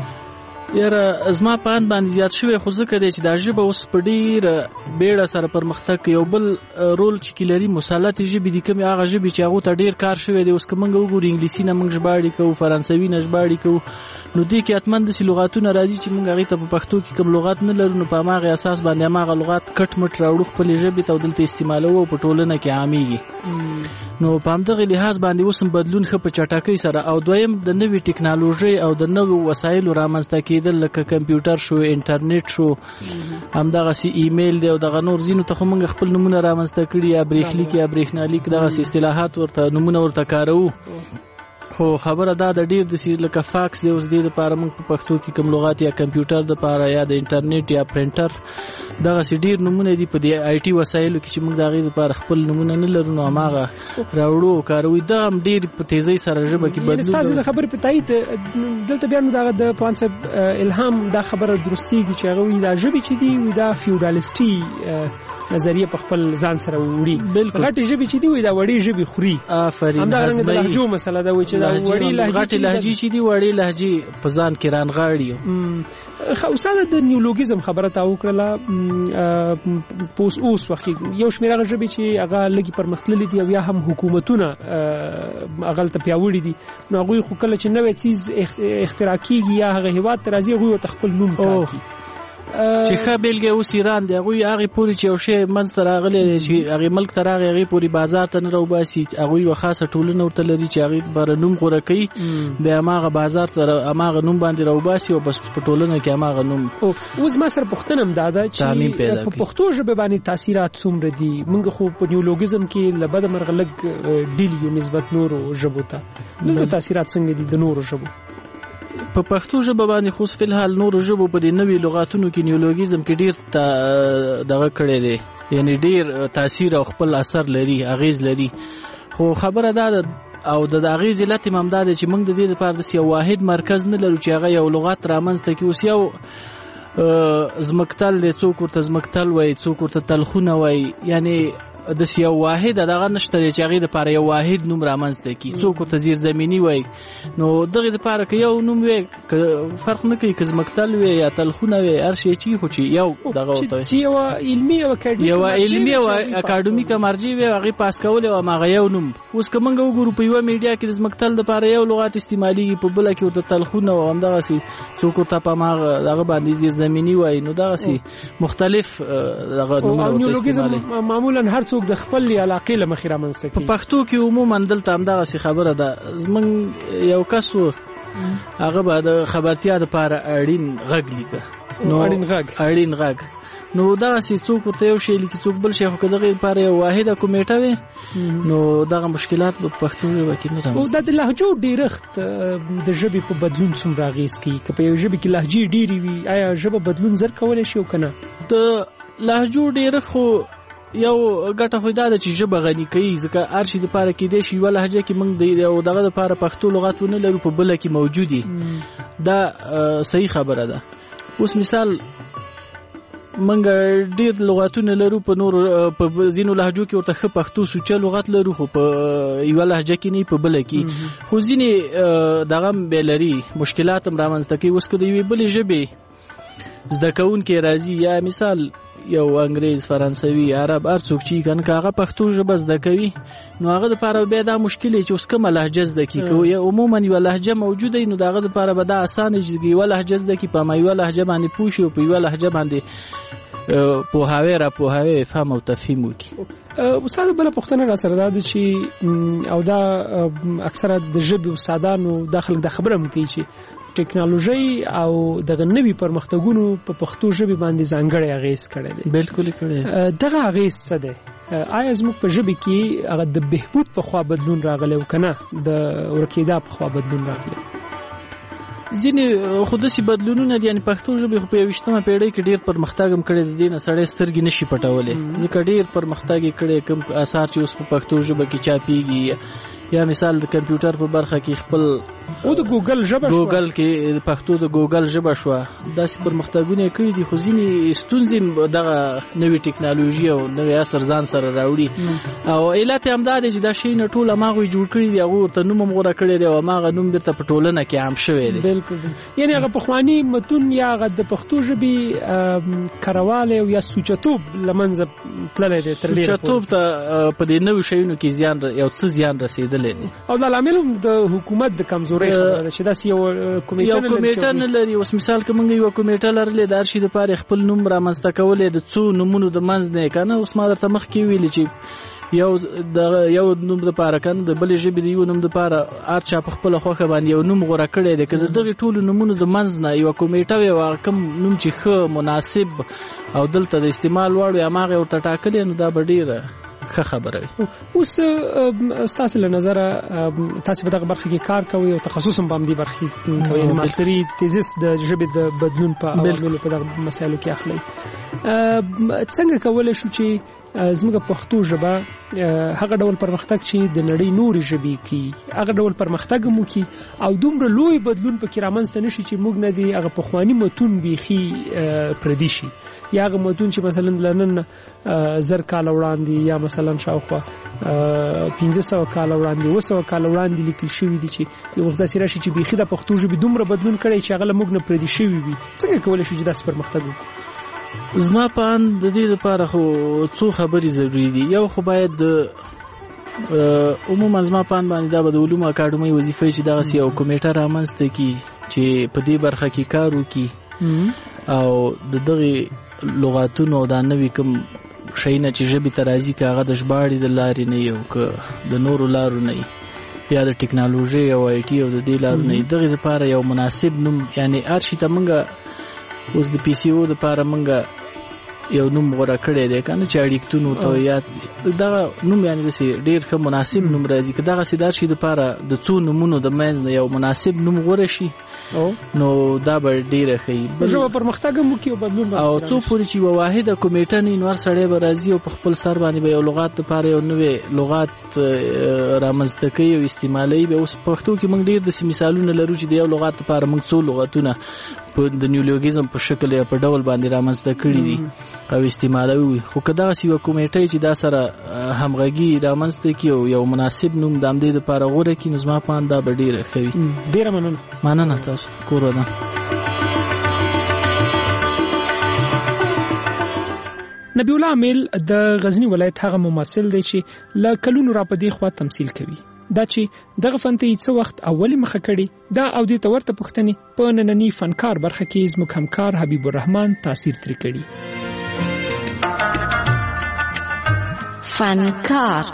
یاره زما په اند باندې زیات شوی، خو ځکه دی چې دا ژبه اوس په ډېره بیړه سره پرمختګ کوي. یو بل رول چې کې لري مسلطې ژبې دي، کومې هغه ژبې چې هغو ته ډېر کار شوی دی. اوس که موږ وګورو انګلیسي نه موږ ژباړې کوو، فرانسوي نه ژباړې کوو، نو دې کې حتما داسې لغاتونه راځي چې موږ هغې ته په پښتو کې کوم لغات نه لرو، نو په هماغې اساس باندې هماغه لغات کټ مټ راوړو خپلې ژبې ته او دلته استعمالوو او په ټولنه کې عامېږي. نو په همدغه لحاظ باندې اوس هم بدلون ښه په چټکۍ سره. او دویم د نوې ټکنالوژۍ او د نوو وسایلو رامنځته کېدل، لکه کمپیوټر شو، انټرنیټ شو، همدغسې ایمیل دی او دغه نور ځینو ته خو موږ خپل نومونه رامنځته کړي، یا برېښلیک یا برېښنالیک، دغسې اصطلاحات ورته نومونه ورته کاروو. خو خبره دا د ډیر د سیز لکه فاکس دی، اوس دې لپاره موږ په پښتو کې کوم لغات یا کمپیوټر د لپاره یا د انټرنیټ یا پرنټر دغسې ډیر نومونه دي په دې آی ټي وسایلو کې چې موږ د هغې لپاره خپل نومونه نه لرو، نو هماغه راوړو او کاروي. دا هم ډېر په تیزۍ سره ژبه کې بدلون. ستاسو د خبرې په تایید دلته بیا نو دغه د پوهاند الهام دا خبره درستېږي چې هغه وایي دا ژبې چې دي وایي دا فیوډالستي نظریه په خپل ځان سره وړي. غټې ژبې چې دي وایي دا وړې ژبې خوري. آفرین. همدارنګه د لهجو مسله ده، وایي چې دا وړې غټې لهجې چې دي وړې لهجې په ځان کې رانغاړي. استاد د نیولوګیزم خبره تا وکړله. په اوس وخت کې یو شمېر هغه ژبې چې هغه لږې پرمختللي دي او یا هم حکومتونه هغلته پیاوړي دي، نو هغوی خو کله چې نوی څیز اختراع کېږي یا هغه هېواد ته راځي، هغوی ورته خپل نوم ټاکي. چې ښه بیلګه اوس ایران دی، هغوی هغې پورې چې یو شی منځته راغلی دی چې هغې ملک ته راغی، هغې پورې بازار ته نه راوباسي، هغوی یوه خاصه ټولنه ورته لري چې هغې لپاره نوم غوره کوي، بیا هماغه بازار ته هماغه نوم باندې راوباسي او بس په ټولنه کې هماغه نوم. اوس ما سره پوښتنه هم دا ده چې په پښتو ژبې باندې تاثیرات څومره دي؟ موږ خو په نیولوګیزم کې له بده مرغه لږ ډیل یو نسبت نورو ژبو ته. دلته تاثیرات څنګه دي د نورو ژبو په پښتو ژبه باندې؟ خو فی الحال نورو ژبو په دې نوي لغاتونو کې نیولوګیزم کې ډیر دغه کړی دی، یعنی ډیر تاثیر او خپل اثر لري، اغیز لري. خو خبره دا ده او د اغیز علت هم همدا ده چې موږ د دې لپاره داسې یو واحد مرکز نه لرو چې هغه یو لغات رامنځته کړي. اوس یو ځمکتل دی، څوک ورته ځمکتل وایي، څوک ورته تلخونه وایي، یعنی د یو واحد دغه نشته چې هغه د لپاره یو واحد نوم رامنځته کی څوک ته زیر زمینی وای نو دغه د لپاره کې یو نوم وي فرق نه کوي که مکتل وي یا تلخونه وي هر شي چې خو چې یو دغه وته چې یو علمي او اکاډمیک یو علمي او اکاډمیک مرجع وي هغه پاس کول او هغه یو نوم اوس کومنګ وګورو په یو میډیا کې د مکتل د لپاره یو لغات استعمالي په بل کې ورته تلخونه او همدغه سي څوک ته په ماغه دغه باندې زیر زمینی وای نو دغه سي مختلف دغه نومونه استعمالي معمولا هر څوک د خپل علاقې له مخې رامنځته په پښتو کې عموما دلته همدغه سي خبره ده زمون یو کس هغه به د خبرتیا لپاره اړین غږ لیکه نو اړین غږ اړین غږ نو دا سي څوک ته یو شی لیکي څوک بل شی خو دغه لپاره یو واحده کمیټه وي نو دغه مشکلات په پښتو ژبه کې نه راځي او د لهجو ډیرښت د ژبې په بدلون څومره اغیز کوي که په یو ژبه کې لهجې ډیری وي آیا ژبه بدلون زر کولای شي او کنه د لهجو ډیرښت خو یو ګټه خو دا ده چې ژبه غني کوي ځکه هر شي د لپاره کې دی شي ول لهجه کې موږ د دغه لپاره پښتو لغاتونه لرو په بل کې موجودي دا صحیح خبره ده اوس مثال منګ ډیر لغاتونه لرو په نور په زینو لهجو کې ورته خ پښتو سوچه لغات لرو خو په یو لهجه کې نه په بل کې خو ځینې دغه بلري مشکلات هم رامنځته کوي اوس کله یو بل ژبه زده کون کې راځي یا مثال یو انګریز فرانسوي عرب هر څوک چې کنه هغه پښتو ژبه زده کوي نو هغه لپاره به دا مشکل چې اوس کومه لهجه زده کی کوي عموما یو لهجه موجوده نو دغه لپاره به دا اسانه چې یو لهجه زده کی په یو لهجه باندې پوښي او په یو لهجه باندې په هاوی را په هاوی فهم او تفهیم وکي استاد بل پښتنه را سره دا چې او دا اکثره د ژبې استادانو داخل د خبره مو کوي چې ټیکنالوژي او دغه نوي پرمختګونو په پښتو ژبه باندې ځانګړی اغیز کړی دی بالکل کړی دغه اغیز څه دی آیا زموږ په ژبه کې هغه د بهبود په خوا بدلون راغلی او کنه د ورکیدا په خوا بدلون راغلی ځینې خودسي بدلونونه دي یعنی پښتو ژبه خو په یوشتمه پیړۍ کې ډیر پرمختګ هم کړی دی نه سړی سترګې نشي پټولې ځکه ډیر پرمختګ کړي کوم اثار چې اوس په پښتو ژبه کې چاپیږي یا مثال د کمپیوټر په برخه کې خپل او د ګوګل ژبه شو ګوګل کې پښتو د ګوګل ژبه شو داسې پرمختګونه کړي دي خو ځینې ستونزې دغه نوې ټیکنالوژي او نوې عصر ځان سره راوړي او علت هم دا دی چې دا شی نه ټول ماغه جوړ کړي دي هغه ته نوم غوړه کړي دی او ماغه نوم بیرته په ټولنه کې عام شوی دی بالکل یعنی هغه پخوانی متون یا هغه د پښتو ژبې کرواله او یا سوچتوب لمنځه تللی دی تر ډیره سوچتوب ته په دې نوې شیونو کې زیان یو څه زیان رسیدلی او د لامل د حکومت د کمزوري خبره چې داس یو کمیټه نه لري اوس مثال کومه یو کمیټه لرلې د ارشي د پاره خپل نوم را مست کولې د څو نمونه د منځ نه کنه اوس ما درته مخ کې ویل چې یو د یو نوم د پاره کنه د بل ژبې د یو نوم د پاره ارچا په خپل خوخه باندې یو نوم غوړه کړی دی کله دغه ټول نمونه د منځ نه یو کمیټه یو کم نوم چې خو مناسب او دلته د استعمال وړ یا ماغه ورته ټاکلې نو دا ډیره ښه خبره وي اوس ستاسو له نظر تاسو په دغه برخه کې کار کوئ او تخصص هم باندې برخه کوئ یعنی ماستری تیزس د ژبې د بدلون په عواملو په دغه مسایلو کې اخلي څنګه کولای شو چې زموږ پښتو ژبه هغه ډول پرمختګ چې د نړۍ نورې ژبې کې هغه ډول پرمختګ مو کې او دومره لوی بدلون پکې رامنځته نشي چې موږ نه دی هغه پخوانی متون بیخي پردي شي یا هغه متون چې مثلا لنن زر کال وړاندې یا مثلا شاوخوا پنځه سوه کال وړاندې اوه سوه کال وړاندې لیکل شوي دي چې یو وخت داسې راشي چې بیخي د پښتو ژبې دومره بدلون کړی چې هغه له موږ نه پردي شوي وي څنګه کولی شو چې داسې پرمختګ وکړو زما په اند د دې لپاره خو څو خبرې ضروري دي یو خو باید عموما زما په اند باندې دا به د علومو اکاډمۍ وظیفه چې دغه یو کمیټه رامنځته کی چې په دې برخه کې کار وکړي او د دغه لغاتونو او د نوې کوم شیونه چې ژبې ته راځي که هغه د ژباړې د لارې نه یو که د نورو لارو نه یا د ټیکنالوژي او آی ټي او د دې لارو نه دغه لپاره یو مناسب نوم یعنی هر شي ته موږ اوس د پی سی او د لپاره موږ یو نوم غوړه کړی دی کنه چې اړیکتونو ته یا دغه نوم یعنی د ډیر ښه مناسب نوم راځي که دغه سیدار شي د لپاره د څو نومونو د منځ نه یو مناسب نوم غوړه شي نو دا به ډیره ښه ژبه پرمختګ هم کوي او بدلون او څو پورې چې یوه واحده کمیټه نه نور سړی به راځي او په خپل سر باندې به یو لغات لپاره یو نوې لغات رامنځته کوي او استعمالوي به اوس پښتو کې موږ ډیر داسې مثالونه لرو چې د یو لغات لپاره موږ څو لغاتونه په د نیولوګیزم په شکل یا په ډول باندې رامنځته کړي دي او استعمالوي. خو که دغسې یوه کمیټۍ چې دا سره همغږي رامنځته کړي او یو مناسب نوم د همدې دپاره غوره کړي نو زما په اند دا به ډېره ښه وي. ډېره مننه. مننه تاسو. کور ودان. نبی الله عامل د غزنی ولایت هغه ممثل دی چې له کلونو را په دې خوا تمثیل کوي. دا چې دغه فن ته څه وخت اولی مخه کړي دا او دې ته ورته پوښتنې په نننی فنکار برخه کې زموږ همکار حبیب الرحمن تاثیر ترې کړي. فنکار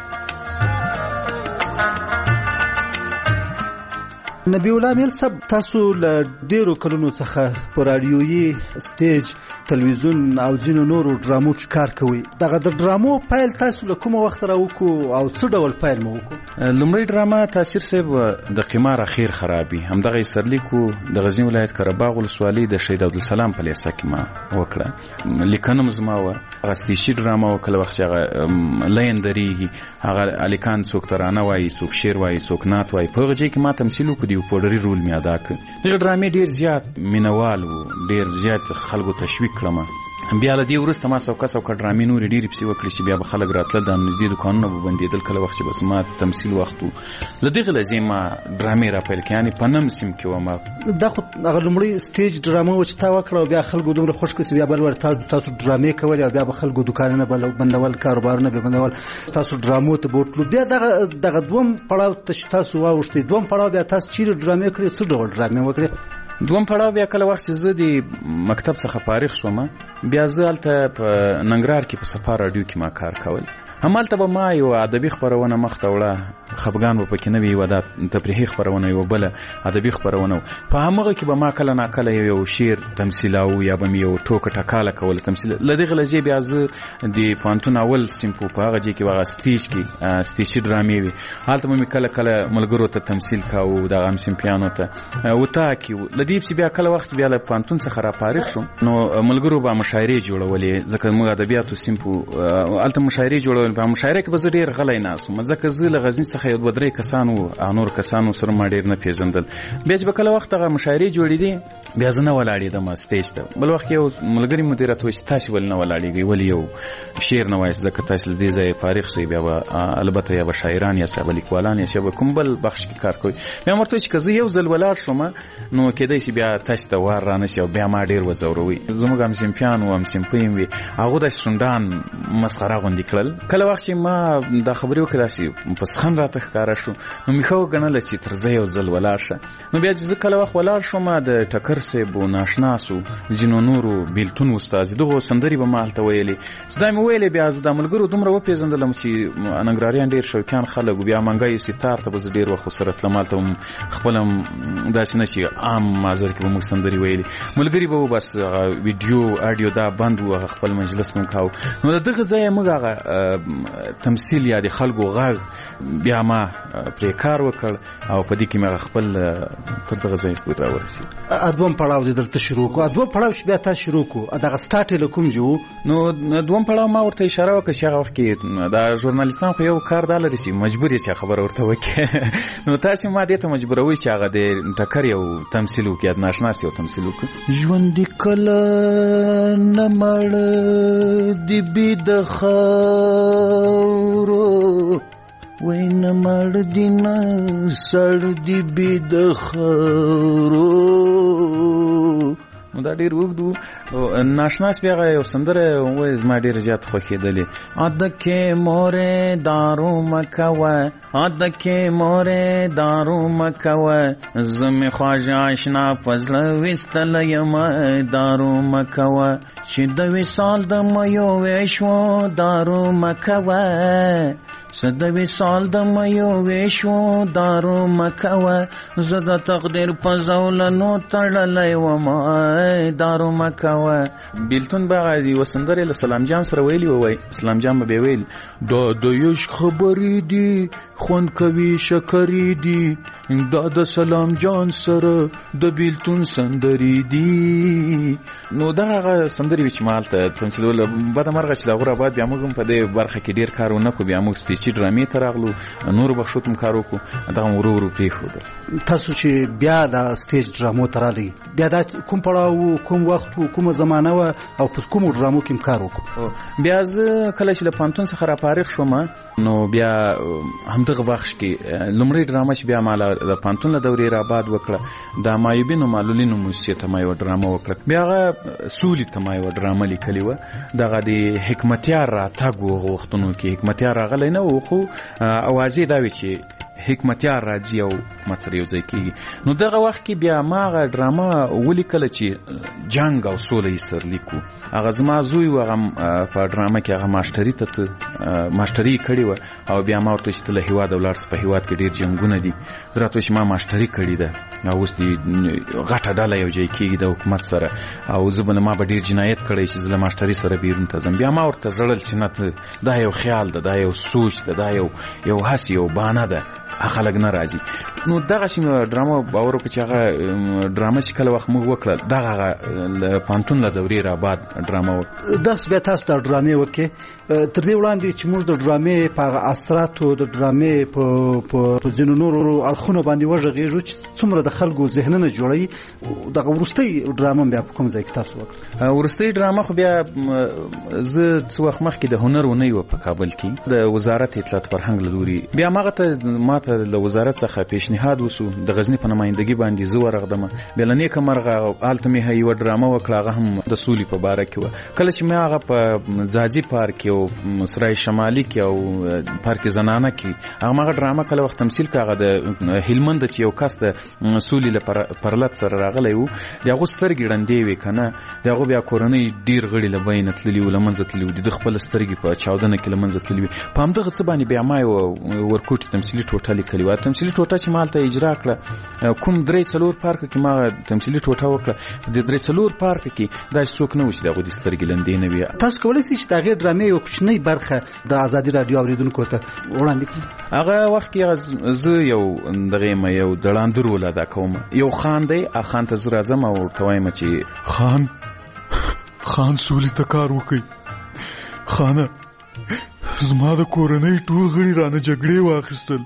نبی الله عامل صاحب، تاسو له ډیرو کلونو څخه په رادیويي سټیج، تلویزیون او ځینو نورو ډرامو کې کار کوي. دغه د ډرامو پیل تاسو له کومه وخت راوکړو او څه ډول پیل مو وکړو؟ لومړی ډرامه تاثیر صاحب د قمار اخیر خرابي همدغه سرلیکو د غزنی ولایت قرهباغ ولسوالۍ د شهید عبدالسلام په لیسه کې ما وکړه. لیکنم زما و غستیشي ډرامه وکړه وخت هغه لین دریږي هغه الیکان څوک ترانه وایي څوک شعر وایي څوک نعت وایي په هغه ځای کې ما تمثیل وکړ یو پوډري رول مې ادا کړ. دغه ډرامې ډېر زیات مینوال وو ډېر زیات خلکو تشویق کړم. بیا له دې وروسته ما څوکه څوکه ډرامې نورې ډېرې پسې وکړې چې بیا به خلک راتلل د نږدې دوکانونه به بندېدل کله وخت چې بس ما تمثیل وخت و له دغې لځې ما ډرامې را پیل کړې یعنې په نم سیم کې وم. دا خو هغه لومړی سټیج ډرامه وه چې تا وکړه او بیا خلکو دومره خوښ کړه چې بیا بل ور تاسو ډرامې کولې او بیا به خلکو دوکانونه بندول کاروبارونه به بندول تاسو ډرامو ته به ورتلو. بیا دغه دغه دوم پړاو ته چې تاسو واوښتئ دوم پړاو بیا تاسو چیرې ډرامې کړې څه ډول ډرامې وکړې؟ دوم پړاو بیا کله وخت چې زه د مکتب څخه فارغ شوم بیا زه هلته په ننګرهار کې په صفا راډیو کې ما کار کول. همالته به ما یو ادبي خپرونه مخته وړه خفګان به پکې نه وي یوه دا تفریحي خپرونه یوه بله ادبي خپرونه په همغه کې به ما کله ناکله یو شعر تمثیلاو یا به مې یو ټوکه ټکاله کوله تمثیل. له دغې لجې بیا زه د پوهنتون اول صنف په هغه ځای کې به هغه سټیج کې سټیجي ډرامې وي هلته به مې کله کله ملګرو ته تمثیل کوو دغه همصنفیانو ته وطاق وو. له دې پسې بیا کله وخت بیا له پوهنتون څخه را فارغ شوم نو ملګرو به مشاعرې جوړولې ځکه موږ ادبیاتو صنف هلته مشاعرې جوړول. په مشاعره کې به زه ډېر غلی ناست وم ځکه زه له غزني څخه یو دوه درې کسان وو او نور کسانو سره ما ډېر نه پېژندل. بیا چې به کله وخت هغه مشاعرې جوړېدې بیا زه نه ولاړېدم سټیج ته. بل وخت یو ملګري مدیر راته وایي چې تاسې ولې نه ولاړېږئ ولې یو شعر نه وایاست ځکه تاسې له دې ځایه فارغ شئ بیا به البته یا به شاعران یا به لیکوالان یا به کوم بل بخش کې کار کوئ. بیا ورته وایي چې که زه یو ځل ولاړ شوم نو کېدی شي بیا تاسې ته وار را نه شي او بیا ما ډېر وځوروئ. زموږ همصنفیان وو همصنفۍ هم وي هغو داسې شونډان مسخره غوندې کړل. کله وخت چې ما دا خبرې وکړې داسې په سخن راته ښکاره شو نو مې ښه وګڼله چې تر زه یو ځل ولاړ شه. نو بیا چې زه کله وخت ولاړ شوم د ټکر صاحب و ناشناسو ځینو نورو بېلتون استازي دغو سندرې به ما هلته ویلې چې دا مې ویلې بیا زه دا ملګرو دومره وپېژندلم چې ننګرهاریان ډېر شوقیان خلک و. بیا منګی ستار ته به زه ډېر وخت ورسره تلم هلته هم خپله داسې نه چې عام مازر کې به موږ سندرې ویلې ملګري به و بس ویډیو اډیو دا بند و هغه خپل مجلس مو کاوه. نو د دغه ځایه موږ هغه تمثیل یا د خلکو غږ بیا ما پرې کار وکړ او په دې کې مې خپل تر دغه ځای پورې راورسېد. دوم پړاو دې درته شروع کړو دوم پړاو چې بیا تا شروع کړو دغه سټارټ یې له کوم جو؟ نو دوم پړاو ما ورته اشاره وکړه چې هغه وخت کې دا ژورنالیستان خو یو کار دا لري چې مجبور یې چې خبره ورته وکړي نو تاسې ما دې ته مجبوروئ چې هغه د ټکر یو تمثیل وکړي یا د ناشناس یو تمثیل وکړي. ژوند کله نه مړ دی بې د خاورو وای نه مړ دی نه سړ دی بې د خاورو. نو دا ډېر اوږد و. ناشناس بیا هغه یو سندره وایي زما ډېره زیات خوښېدلې ادکې مورې دارو مه کوه ادکې مورې دارو مه کوه زه مې خواږه اشنا په زړه ویستلی یمه دارو مه کوه چې د وصال د میو ویشو دارو مه کوه زه د وصال د میو ویشو دارو مه کوه زه د تقدیر په زولنو تړلی ومه دارو مه کوه. بیلتون به هغه یوه سندرې له سلام جان سره ویلي ووایي سلام جان به بیا ویل دا د عشق خبرې دي خوند کوي شکرې دي دا د سلام جان سره د بیلتون سندري دي. نو دا هغه سندري چې مالته تمثیل ول بعد مرغه چې د غور آباد بیا موږ په دې برخه کې ډیر کار ونه کو، بیا موږ سپیچي ډرامې ته راغلو، نور بخښوتم کار وکړو، دا ورو ورو پیښو. تاسو چې بیا د سټیج ډرامو ته راغلئ، بیا دا کوم پړاو، کوم وخت، کومه زمانه او په کومو ډرامو کې کار وکړو؟ بیا زه کله چې له پانتون څخه را فارغ شوم، نو بیا همدغه بخش کې لومړی ډرامه چې بیا مال د پانتون له دورې را بعد وکړه د مایوبینو معلولینو موسسې ته ما یو ډرامه وکړه. بیا هغه سولې ته ما یو ډرامه لیکلې وه، دغه د حکمتیار راتګ و هغه وختونو کې. حکمتیار راغلی نه و، خو اوازې دا وي چې حکمتیار راځي او مڅر یو ځای کېږي. نو دغه وخت کې بیا ما هغه ډرامه ولیکله چې جنګ او سوله یې سر لیکو. هغه زما زوی و، هغه په ډرامه کې هغه ماسټري ته ماسټري کړې وه، او بیا ما ورته چې ته له هېواده ولاړ سه، په هېواد کې ډېر جنګونه دي. زه راته چې ما ماسټري کړې ده او اوس دې غټه ډله یو ځای کېږي د حکومت سره، او زه به ما به ډېر جنایت کړی چې زه له ماسټري سره بیرون ته ځم. بیا ما ورته زړل چې نه، دا یو خیال ده، دا یو سوچ ده، دا یو یو هڅې یو بانه ده، خلک نه راځي. نو دغه شی ډرامه باور وکړه چې هغه ډرامه چې کله وخت موږ وکړه دغه پانتون له دورې را بعد ډرامه و. داس بیا تاسو د ډرامې وکړې، تر دې وړاندې چې موږ د ډرامې په اثراتو د ډرامې په په ځینو نورو اړخونو باندې وژغېږو چې څومره د خلکو ذهنونه جوړوي، دغه وروستۍ ډرامه بیا په کوم ځای کې تاسو وکړه؟ وروستۍ ډرامه خو بیا زه څه وخت مخکې د هنر ونۍ وه په کابل کې، د وزارت اطلاعات فرهنګ له لوري. بیا ماغه ته ما ته له وزارت څخه پیشنهاد وسو د غزنی په نمائندګي باندې زه ورغدم. بیا له نیکه مرغه هلته مې یوه ډرامه وکړه، هغه هم د سولې په باره کې وه. کله چې مې هغه په ځاځي پارک او سرای شمالي کې او پارک زنانه کې هغه مغه ډرامه کله وخت تمثیل کړه، هغه د هلمند چې یو کس د سولې لپاره پرلط سره راغلی وو، دغه سترګې ړندې وې کنه، دغه بیا کورنۍ ډیر غړي لبین تللی و لمنځه تللی و، د خپل سترګې په چاودنه کې لمنځه تللی و. په همدغه څه باندې بیا ما ورکوټ تمثیلي ټوټه لیکلې وه. تمثیلي ټوټه چې مالته اجرا کړه، کوم درې څلور پارک کې ما تمثیلي ټوټه وکړه. د درې څلور پارک کې دا څوک نه و چې دغه د سترګې لندې نه وي. تاسو کولی شئ چې د هغې ډرامې یو کوچنۍ برخه د ازادي راډیو اورېدونکو ته وړاندې کړئ؟ هغه وخت کې زه یو دغه یم یو دړاندر ول ادا کوم، یو خان دی، خان ته زه راځم او ورته وایم چې خان خان سولې ته کار وکړئ. خانه زما د کورنۍ ټول غړي رانه جګړې واخیستل،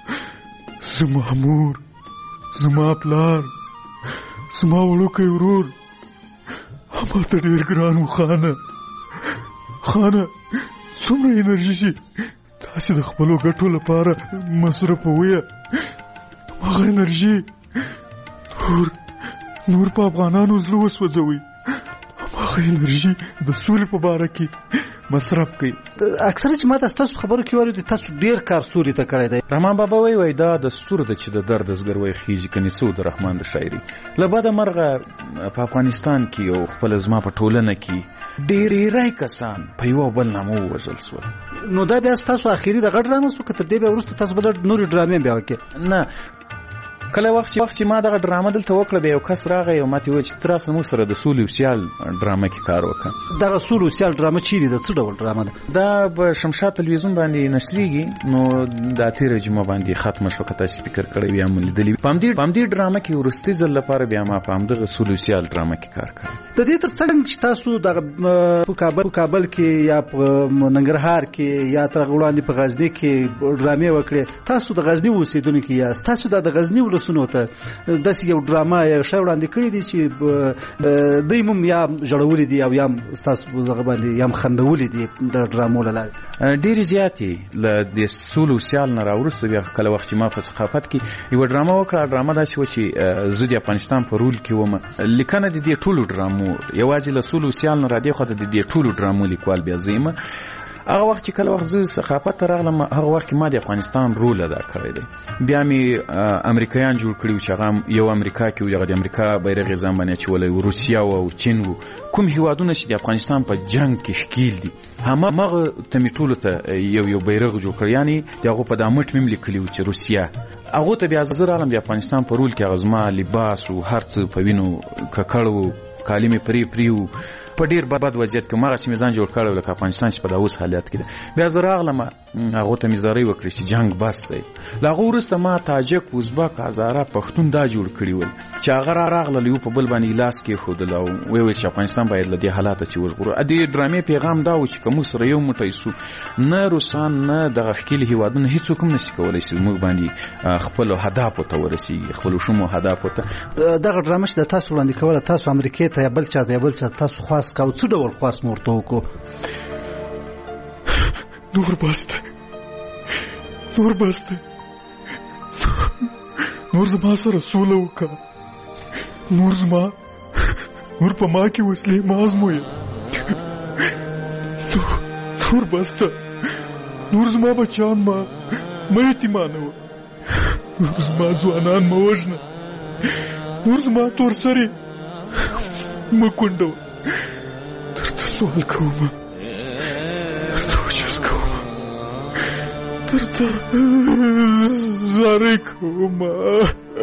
زما مور، زما پلار، زما وړوکی ورور ما ته ډېر ګران و. خانه خانه څومره انرژي چې تاسې د خپلو ګټو لپاره مصرفوئ، هغه انرژي نور نور په افغانانو زړه وسوځوئ، هغه انرژي د سولې په باره کې مصرف کړئ. اکثره چې ما تاسو خبرو کې واورېدو تاسو ډېر کار سولې ته کړی دی. رحمان بابا وایي وایي دا دستور ده چې د درد زګروی خیژي کني څو د رحمان د شاعري له بده مرغه په افغانستان کې او خپل زما په ټولنه کې ډېرې رای کسان په یو بل نامه ووژل سول. نو دا بیا تاسو اخیری د غټ ډرامه سو کتر دی بیا ورسته تاسو بل نور ډرامې بیا وکړه؟ نه، کله وخت چې وخت چې ما دغه ډرامه دلته وکړه، بیا یو کس راغی او ماته وویل چې ته راسه موږ سره د سولې او سیال ډرامه کې کار وکړه. دغه سولې او سیال ډرامه چیرې ده؟ څه ډول ډرامه ده؟ دا په شمشاد تلویزیون باندې نشریږي. نو د تېره جمعه باندې ختمه شوه، که تاسو فکر کړی وي هم لیدلي. په همدې په همدې ډرامه کې وروستي ځل لپاره بیا ما په همدغه سولې او سیال ډرامه کې کار کړی. د دې تر څنګ چې تاسو دغه په کابل په کابل کې یا په ننګرهار کې یا تر وړاندې په غزني کې ډرامې وکړې، تاسو د غزني اوسېدونکي یاست، تاسو د غزني ولسونو ته داسې یو ډرامه یا شی وړاندې کړی دی چې دوی هم یا ژړولي دي او یا ستاسو دغه باندې یا خندولي دي د ډرامو له لارې؟ ډېرې زیاتې له د سولې او سیال نه راوروسته بیا کله وخت چې ما په ثقافت کې یوه ډرامه وکړه. ډرامه داسې وه چې زه د افغانستان په رول کې وم. لیکنه د دې ټولو ډرامو یوازې له سولې او سیال نه را دې خواته د دې ټولو ډرامو لیکوال بیا زه یم. هغه وخت چې کله وخت زه ثقافت ته راغلم، هغه وخت کې ما د افغانستان رول ادا کړی دی. بیا مې امریکایان جوړ کړي و چې هغه یو امریکا کې و، هغه د امریکا بیرغ یې ځان باندې اچولی و، روسیه و او چین و. کوم هیوادونه چې د افغانستان په جنګ کې ښکیل دي هماغه ته مې ټولو ته یو یو بیرغ جوړ کړی، یعنې د هغو په دا مټ مې هم لیکلي و چې روسیه. هغو ته بیا زه راغلم د افغانستان په رول کې، هغه زما لباس و هر څه په وینو ککړ و، کالي مې پرې پرې و، په ډیر بد وضعیت کې مغه چې میزان جوړ کړو لکه افغانستان چې په داوس حالت کې ده. بیا زه راغلم هغه ته میزاري وکړي چې جنگ بس دی. لا هغه ورسته ما تاجک، ازبک، هزاره، پښتون دا جوړ کړی ول چې هغه را راغله یو په بل باندې لاس کې خودل او وی وی چې افغانستان باید له دې حالات چې وژغورو. ا دې ډرامې پیغام دا و چې کوم سره یو موټی سو نه روسان نه د غخکیل هیوادونه هیڅ کوم نشي کولای چې موږ باندې خپل هدف ته ورسي، خپل شومو هدف ته. دغه ډرامه چې تاسو وړاندې کوله تاسو امریکای ته بل چا ته بل چا تاسو خاص کاو څه ډول خاص مرته وکړو؟ نور بسته نور بسته نور زما سره سوله وکړه، نور زما نور په ما کې وسلې ما ازمویه، نور بسته نور زما بچان ما ما یتیمانه و، نور زما ځوانان ما وژنه، نور زما تور سرې ما کونډه و. درته سوال کومه، درته وجز کومه، درته زارې کومه.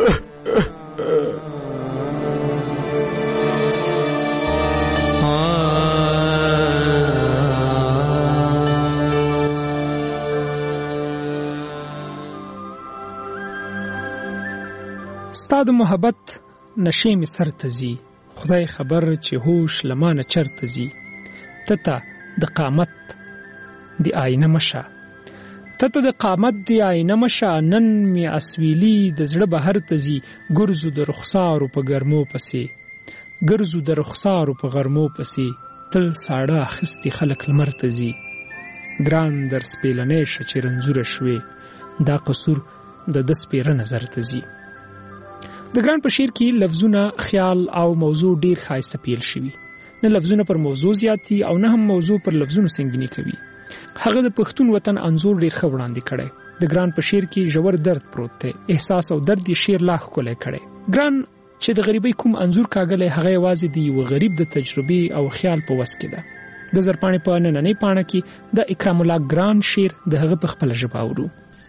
ستا د محبت نشې مې سر ته ځي، خدای خبر چې هوش لمانه چرته ځي. ته ته د قامت د آینه مشه، ته ته د قامت د آینه مشه، نن مې اسویلی د زړه بهر ته ځي. ګرځو د رخسارو په ګرمو پسې، ګرځو د رخسارو په غرمو پسې، تل ساړه اخیستي خلک لمر ته ځي. ګران در سپېلنی شه چې رنځوره شوې، دا قصور د ده سپېره نظر ته ځي. د ګران په شعر کې لفظونه، خیال او موضوع ډیر ښایسته پیل شوي، نه لفظونه پر موضوع زیاتی او نه هم موضوع پر لفظونو سنګینی کوي. هغه د پښتون وطن انځور ډیر ښه وړاندې کړی. د ګران په شعر کې ژور درد پروت دی، احساس او درد یې شعر لا ښکلی کړی. ګران چې د غریبۍ کوم انځور کاږلی، هغه یوازې د یوه غریب د تجربې او خیال په وس کې ده. د زرپاڼې په نننۍ پاڼه کې د اکرام الله ګران شعر د هغه په خپله ژبه اورو.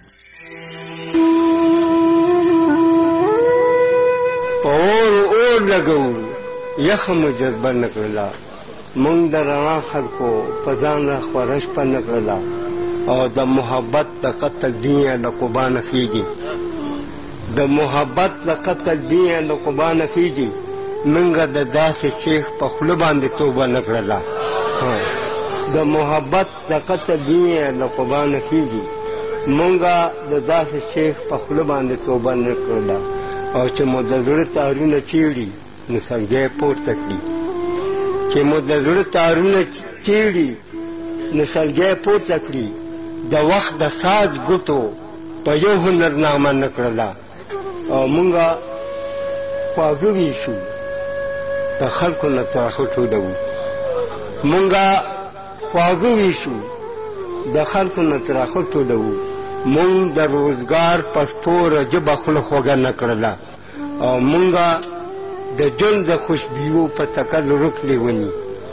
اور اور لګو یخ مو جذبه نکړلا، مونږ د رڼا خلکو په ځان را خورش په نکړلا، او د محبت د قتل دنیا له قربانه کېږي، د محبت د قتل دنیا له قربانه کېږي. مونږ د داسې شیخ په خوله باندې توبه نکړلا، د محبت د قتل دنیا له قربانه کېږي. مونږ د داسې شیخ په خوله باندې توبه نکړلا، او چې مو د زړه تارونه چیړي نو سنګی پورته کړي، چې مو د زړه تارونه چیړي نو سنګی پورته کړي. د وخت د ساز ګوتو په یو هنر نامه نه کړله، او مونږه خواږه ویشو د خلکو نه تراخه ټولوو، مونږه خواږه ویشو د خلکو نه تراخه ټولوو. مونږ د روزګار په سپوره ژبه خوله خوږه نه کړله، او مونږه د ژوند د خوشبیو په تکل رک لیوني،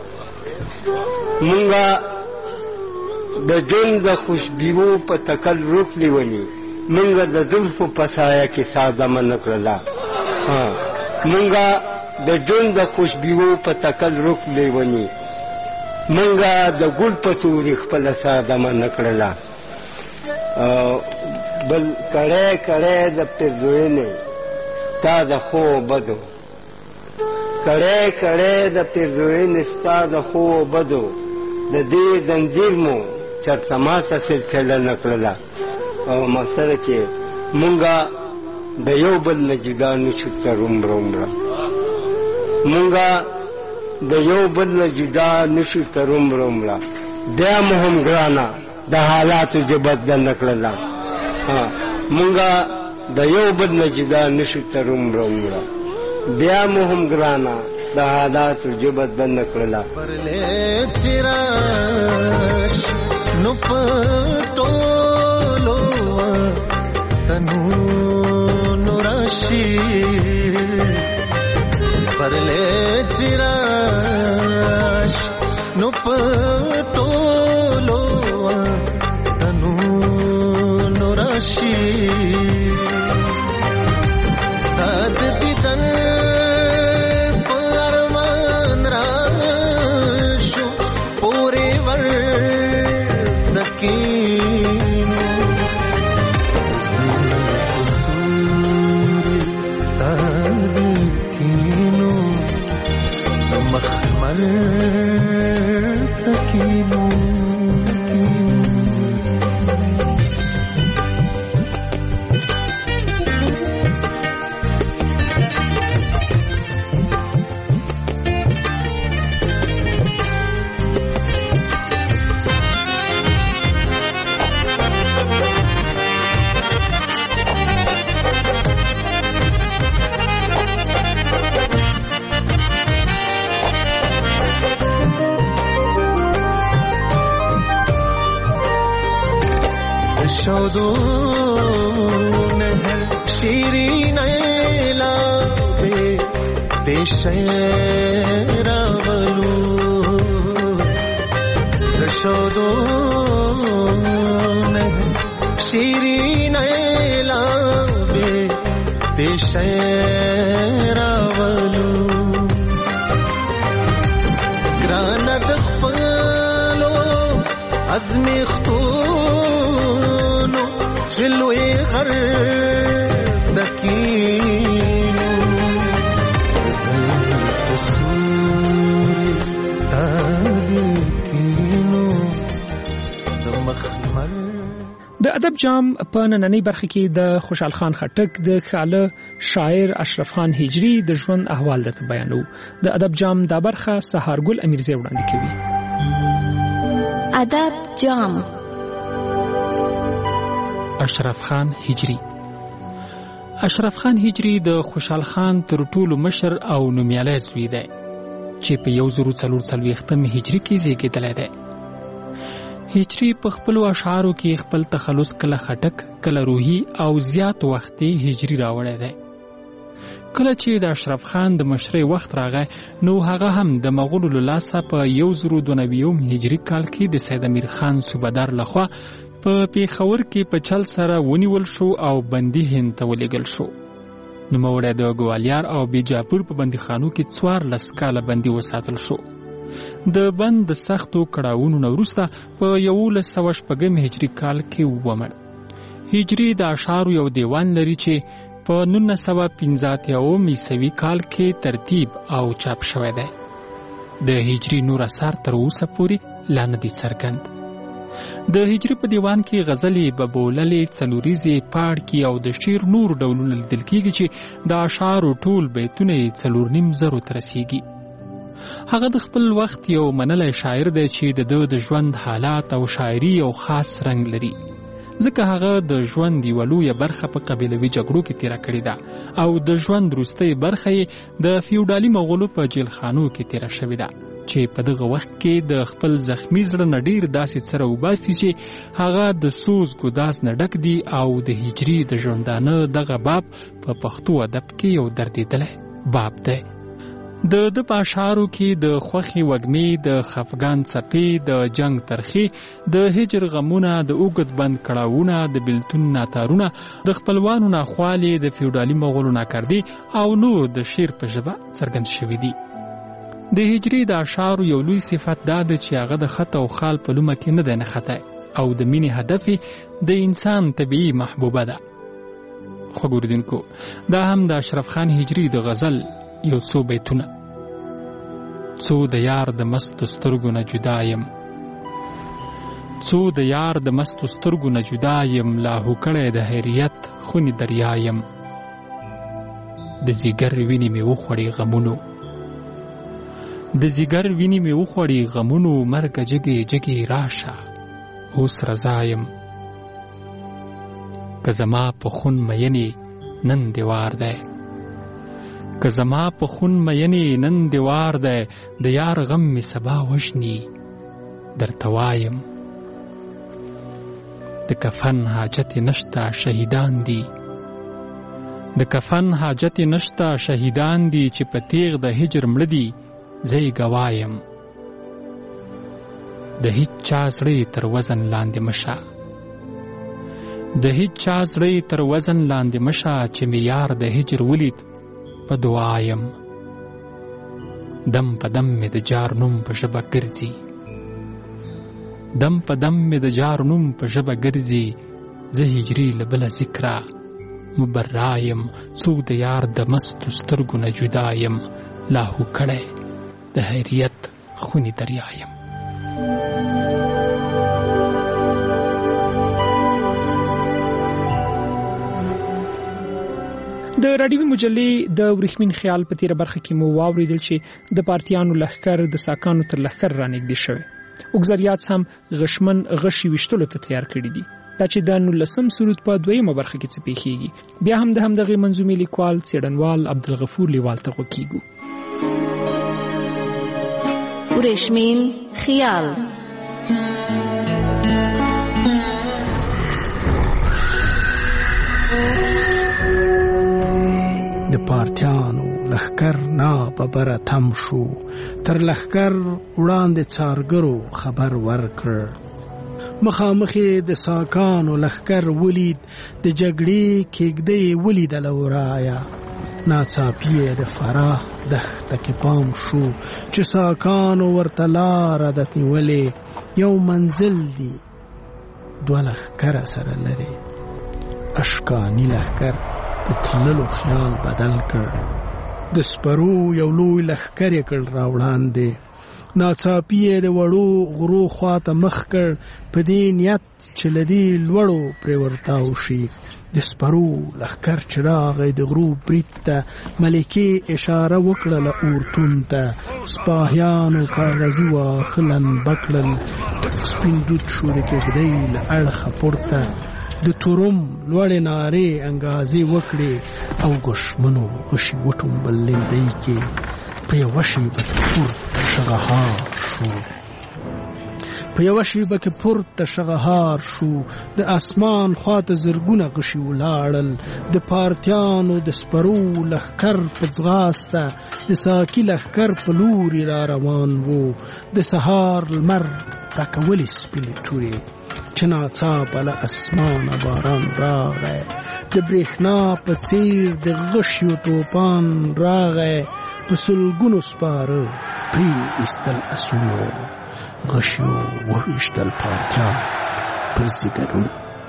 مونږه د ژوند د خوشبیو په تکل رک لیوني. مونږه د زلفو په سایه کې سادمه نه کړله، مونږه د ژوند د خوشبیو په تکل رک لیوني. مونږه د ګل په تورې خپله سادمه نه کړله. بل کړی کړی د پیرزوینې ستا د ښو بدو، کړی کړی د پیرزوینې ستا د ښو بدو، د دې زنځیر مو چرته ماته سلسله نه کړله. او مسله چې مونږه د یو بل نه جدا نشو تر عمره عمره، مونږه د یو بل نه جدا نشو تر عمره عمره. بیا مو هم ګرانه د حالاتو جبت د نکړلا، مونږه د یو بل نه جدا نشو تر عمره عمره. بیا مو هم ګرانه د حالاتو جبت د نکړلا. پرلې چیرش نو پټولو تنو نورشي، پرلې چیرش نو پټولو تنو نورشي. دد دیدن پرمان راشو پوری ور دکی مخمر تکینو شودون شیرین لابه پیشه راولو شودون شیرین لابه پیشه راولو گراند خفلو ازمیختو جلوی غر دکینو زلف سوری تاگینو دمخمر د ادب جام په نننۍ برخه کې د خوشحال خان خټک د خاله شاعر اشرف خان هجری د ژوند احوال د بیانو. د ادب جام دا برخه سهارګل امیرزی وړاندې کوي. ادب جام اشرف خان هجری. اشرف خان هجری د خوشحال خان تر ټولو مشر او نومیالی زوی دی چې په یو زرو څلور څلوېښتم هجري کې زیږېدلی دی. هجری په خپلو اشعارو کې خپل تخلص کله خټک کله روحي او زیات وخت هجری راوړی دی. کله چې د اشرف خان د مشرۍ وخت راغی نو هغه هم د مغولو له لاسه په یو زرو دوه نوېم هجري کال کې د سید امیر خان صوبهدار لخوا په پیښور کې په چل سره ونیول شو او بندي هند ته ولېږل شو. نوموړی د ګوالیار او بیجاپور په بندیخانو کې څوارلس کاله بندي وساتل شو. د بند د سختو کړاوونو نه وروسته په یولس سوه شپږم هجري کال کې ومړ. هجري د اشعارو یو دیوان لري چې په نولس سوه پنځه اتیا عیسوي کال کې ترتیب او چاپ شوی دی. د هجري نور اثار تر اوسه پورې لا نه دي څرګند. د هجري په دیوان کې غزلې، ببوللې، څلوریزې، پاړکي او د شعر نور ډولونه لیدل کېږي چې د اشعارو ټول بیتونه یې څلور نیم زرو ته رسیږي. هغه د خپل وخت یو منلی شاعر دی چې د ده د ژوند حالات او شاعري یو خاص رنګ لري، ځکه هغه د ژوند یوه لویه برخه په قبیلوي جګړو کې تیره کړې ده او د ژوند وروستۍ برخه یې د فیوډالي مغولو په جیلخانو کې تیره شوې ده چې په دغه وخت کې د خپل زخمی زړه نه ډېر داسې څه راوباسي چې هغه د سوز ګداز نه ډک دي او د هجري د ژوندانه دغه باب په پښتو ادب کې یو دردېدلی باب دی. د ده په اشعارو کې د خوښې وږمې، د خفګان څپې، د جنگ ترخې، د هجر غمونه، د اوږد بند کړاوونه، د بېلتون ناتارونه، د خپلوانو ناخوالې، د فیوډالي مغولو ناکردې او نور د شعر په ژبه څرګند شوي دي. د هجري د اشعارو یو لوی صفت دا ده چې هغه د خط او خال په لومه کې نه دی نښتی او د مینې هدف د انسان طبیعي محبوبه ده. خوږ اورېدونکو، دا هم د اشرف خان هجري د غزل یو څو بیتونه. څو د یار د مستو سترګو نه جدا یم، څو د یار د مستو سترګو نه جدا یم، لاهو کړی د حیریت خونې دریا یم. د ځیګر وینې مې وخوړې غمونو، د ځیګر وینې مې وخوړې غمونو، مرګه جګې جګې راشه اوس رضا یم. که زما په خون مینې نن دیوار دی، که زما په خون مینې نن دیوار دی، د یار غم مې سبا وژني درته وایم. د کفن حاجت نشته شهیدان دي، د کفن حاجت نشته شهیدان دي، چې په تیغ د هجر مړه دي زه یې ګوایم. د هیچ چا زړه تر وزن لاندې مشه، د هیچ چا زړه تر وزن لاندې مشه، چې مې یار د هجر ولید په دعایم. دم په دم مې د جار نوم په ژبه ګرځي، دم په دم مې د جار نوم په ژبه ګرځي، زه هجري له بله ذکره مبرایم. څوک د یار د مستو سترګو نه جدا یم، لاهو کړی د حیریت خونی دریا یم. د راډیوي مجلې د ورېښمین خیال په تیره برخه کې مو واوریدل چې د پارتیانو لښکر د ساکانو تر لښکر رانږدې شوی. اوګزریات هم غشمن غشي ویشتلو ته تیار کړي دي. دا چې د نولسم سرود په دویمه برخه کې څه پیښیږي، بیا هم د همدغې منظومې لیکوال څېړنوال عبدالغفور لیوال ته غوږ کیږو. ورېښمین خیال. د پارتیانو لښکر نا په بره تم شو، تر لښکر وړاندې څارګرو خبر ورکړ. مخامخې د ساکانو لښکر ولید، د جګړې کېږدۍ ولیدله ورایه. ناڅاپي د فراه دښته کې پام شو چې ساکانو ورته لاره ده نیولې، یو منزل دی دوه لښکره سره لري. اشکاني لښکر د تللو خیال بدل کړ، د سپرو یو لوی لښکر یې کړ راوړاندې. ناڅاپي یې د وړو غرو خواته مخ کړ، په دې نیت چې له دې لوړو پرې ورتاو شي. د سپرو لښکر چې راغی د غرو برید ته، ملکې اشاره وکړله اورتون ته. سپاهیانو کاغذي واښه لنبه کړل، سپین دود شو د کېږدۍ له اړخه پورته. د تورم لوړې نارې انګازې وکړې او ګشمنو غشي وټومبل لیندۍ کې. په یوه شیبه کې پورته شغهار شو په یوه شیبه کې پورته شغهار شو د اسمان خواته زرګونه غشي ولاړل. د پارتیانو د سپرو لښکر په ځغاسته د ساکي لښکر په لوري را روان وو. د سهار لمر راکولې سپینې تورې چې ناڅاپه له اسمانه باران راغی. د برېښنا په څیر د غشیو توپان راغی. په سلګونو سپاره پرې ایستل اسونو، غشیو وویشتل پارتیان پر ځیګرونو.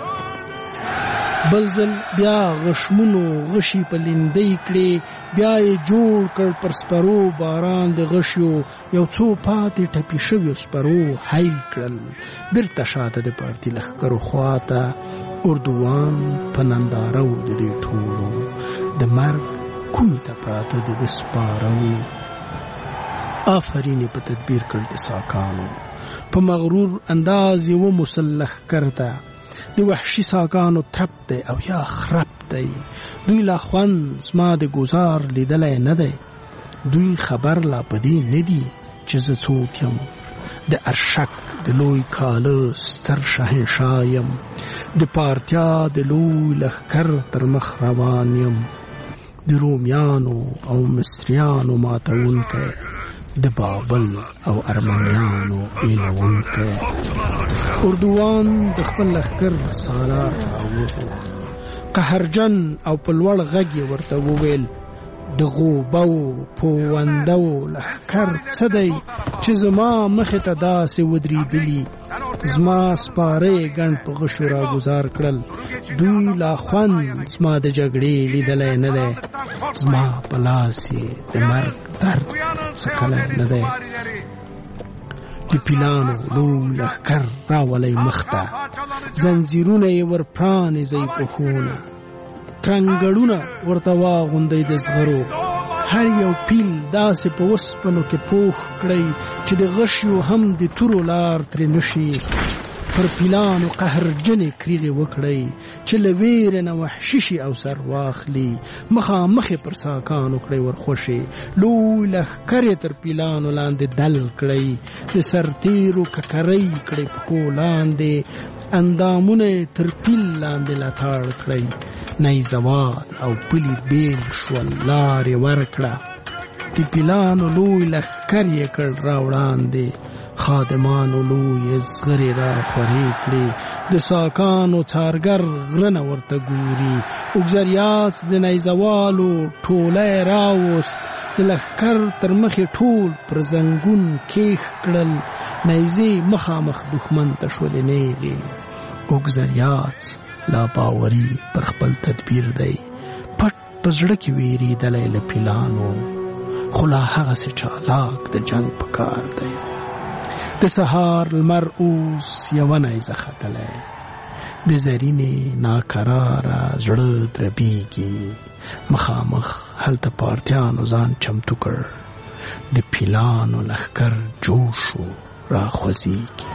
بل ځل بیا غشمونو غشي په لیندۍ کړې، بیا یې جوړ کړ پر سپرو باران د غشیو. یو څو پاتې ټپي شویو سپرو حیل کړل بیرته شاته د پارتي لښکرو خواته. اردوان په ننداره و د دې ټولو، د مرګ کومې ته پراته د ده سپاره وو. آفرین یې په تدبیر کړ د ساکانو، په مغرور انداز یې وموسل لښکر ته. د وحشي ساکانو ترپ دی او یا خرپ دی، دوی لا خوند زما د ګزار لیدلی نه دی. دوی خبر لا په دې نه دي چې زه څوک یم. د ارشک د لوی کاله ستر شهنشاه یم، د پارتیا د لوی لښکر تر مخ روان یم. د رومیانو او مصریانو ماتونکی، د بابل او ارمنیانو ایلونکی. اردوان د خپل لښکر سالار راوغوښت، قهرجن او په لوړ غږ یې ورته وویل: د غوبو پوندو لښکر څه دی چې زما مخې ته داسې ودرېدلي؟ زما سپاره یې ګڼ په غشو راګزار کړل. دوی لا خوند زما د جګړې لیدلی نه دی. زما په لاس یې د مرګ درد څکلی نه دی. د پیلانو لوی لښکر راولی مخته، زنځیرونه یې ور پرانیزئ پښونه، ترنګړونه ورته واغوندئ د زغرو. هر یو پیل داسې په وسپنو کې پوخ کړئ چې د غشیو هم د تورو لار ترې نشي. پر پیلانو قهرجنې کریغې وکړئ چې له ویرې نه وحشي شي او سر واخلي. مخامخې پر ساکانو کړئ ورخوشې، لوی لښکر یې تر پیلانو لاندې دل کړئ. د سرتیرو ککرۍ کړئ پښو لاندې، اندامونه یې تر پیل لاندې لتاړ کړئ. نیزوال او پلی بیل شول، لار یې ورکړه. د پیلانو لوی لښکر یې کړ راوړاندې، خادمانو لوی زغرې را خورې کړې. د ساکانو څارګر غرنه ورته ګوري. اوګزریاس د نیزوالو ټوله یې راوست، د لښکر تر مخې ټول پر زنګون کېښ کړل. نیزې مخامخ دښمن ته شولې نیغې. اوګزریاس لا باوري پر خپل تدبیر دی، پټ په زړه کې ویرېدلی له پیلانو. خو لا هغسې چالاک د جنگ په کار دی. د سهار لمر اوس یوه نیزه ختلی، د زرینې ناکراره زړه دربیږي. مخامخ هلته پارتیانو ځان چمتو کړ، د پیلانو لښکر جوش و راخوځېږي.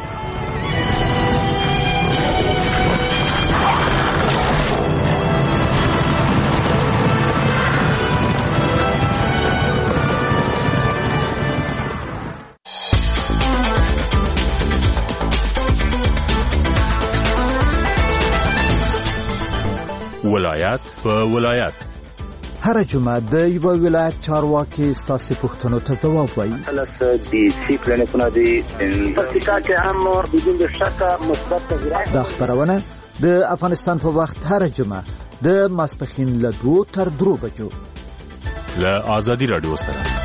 ولایت په ولایت هر جمعه د یو ولایت چارواکي ستاسو پوښتنو ته ځواب وایي. خلاص دي سی پلانونه دي پرتیکا کې هم بدون شک مثبت تغیرات. دا خبرونه د افغانستان په وخت هر جمعه د ماسپښین له دوه تر درو بجو له آزادي رادیو سره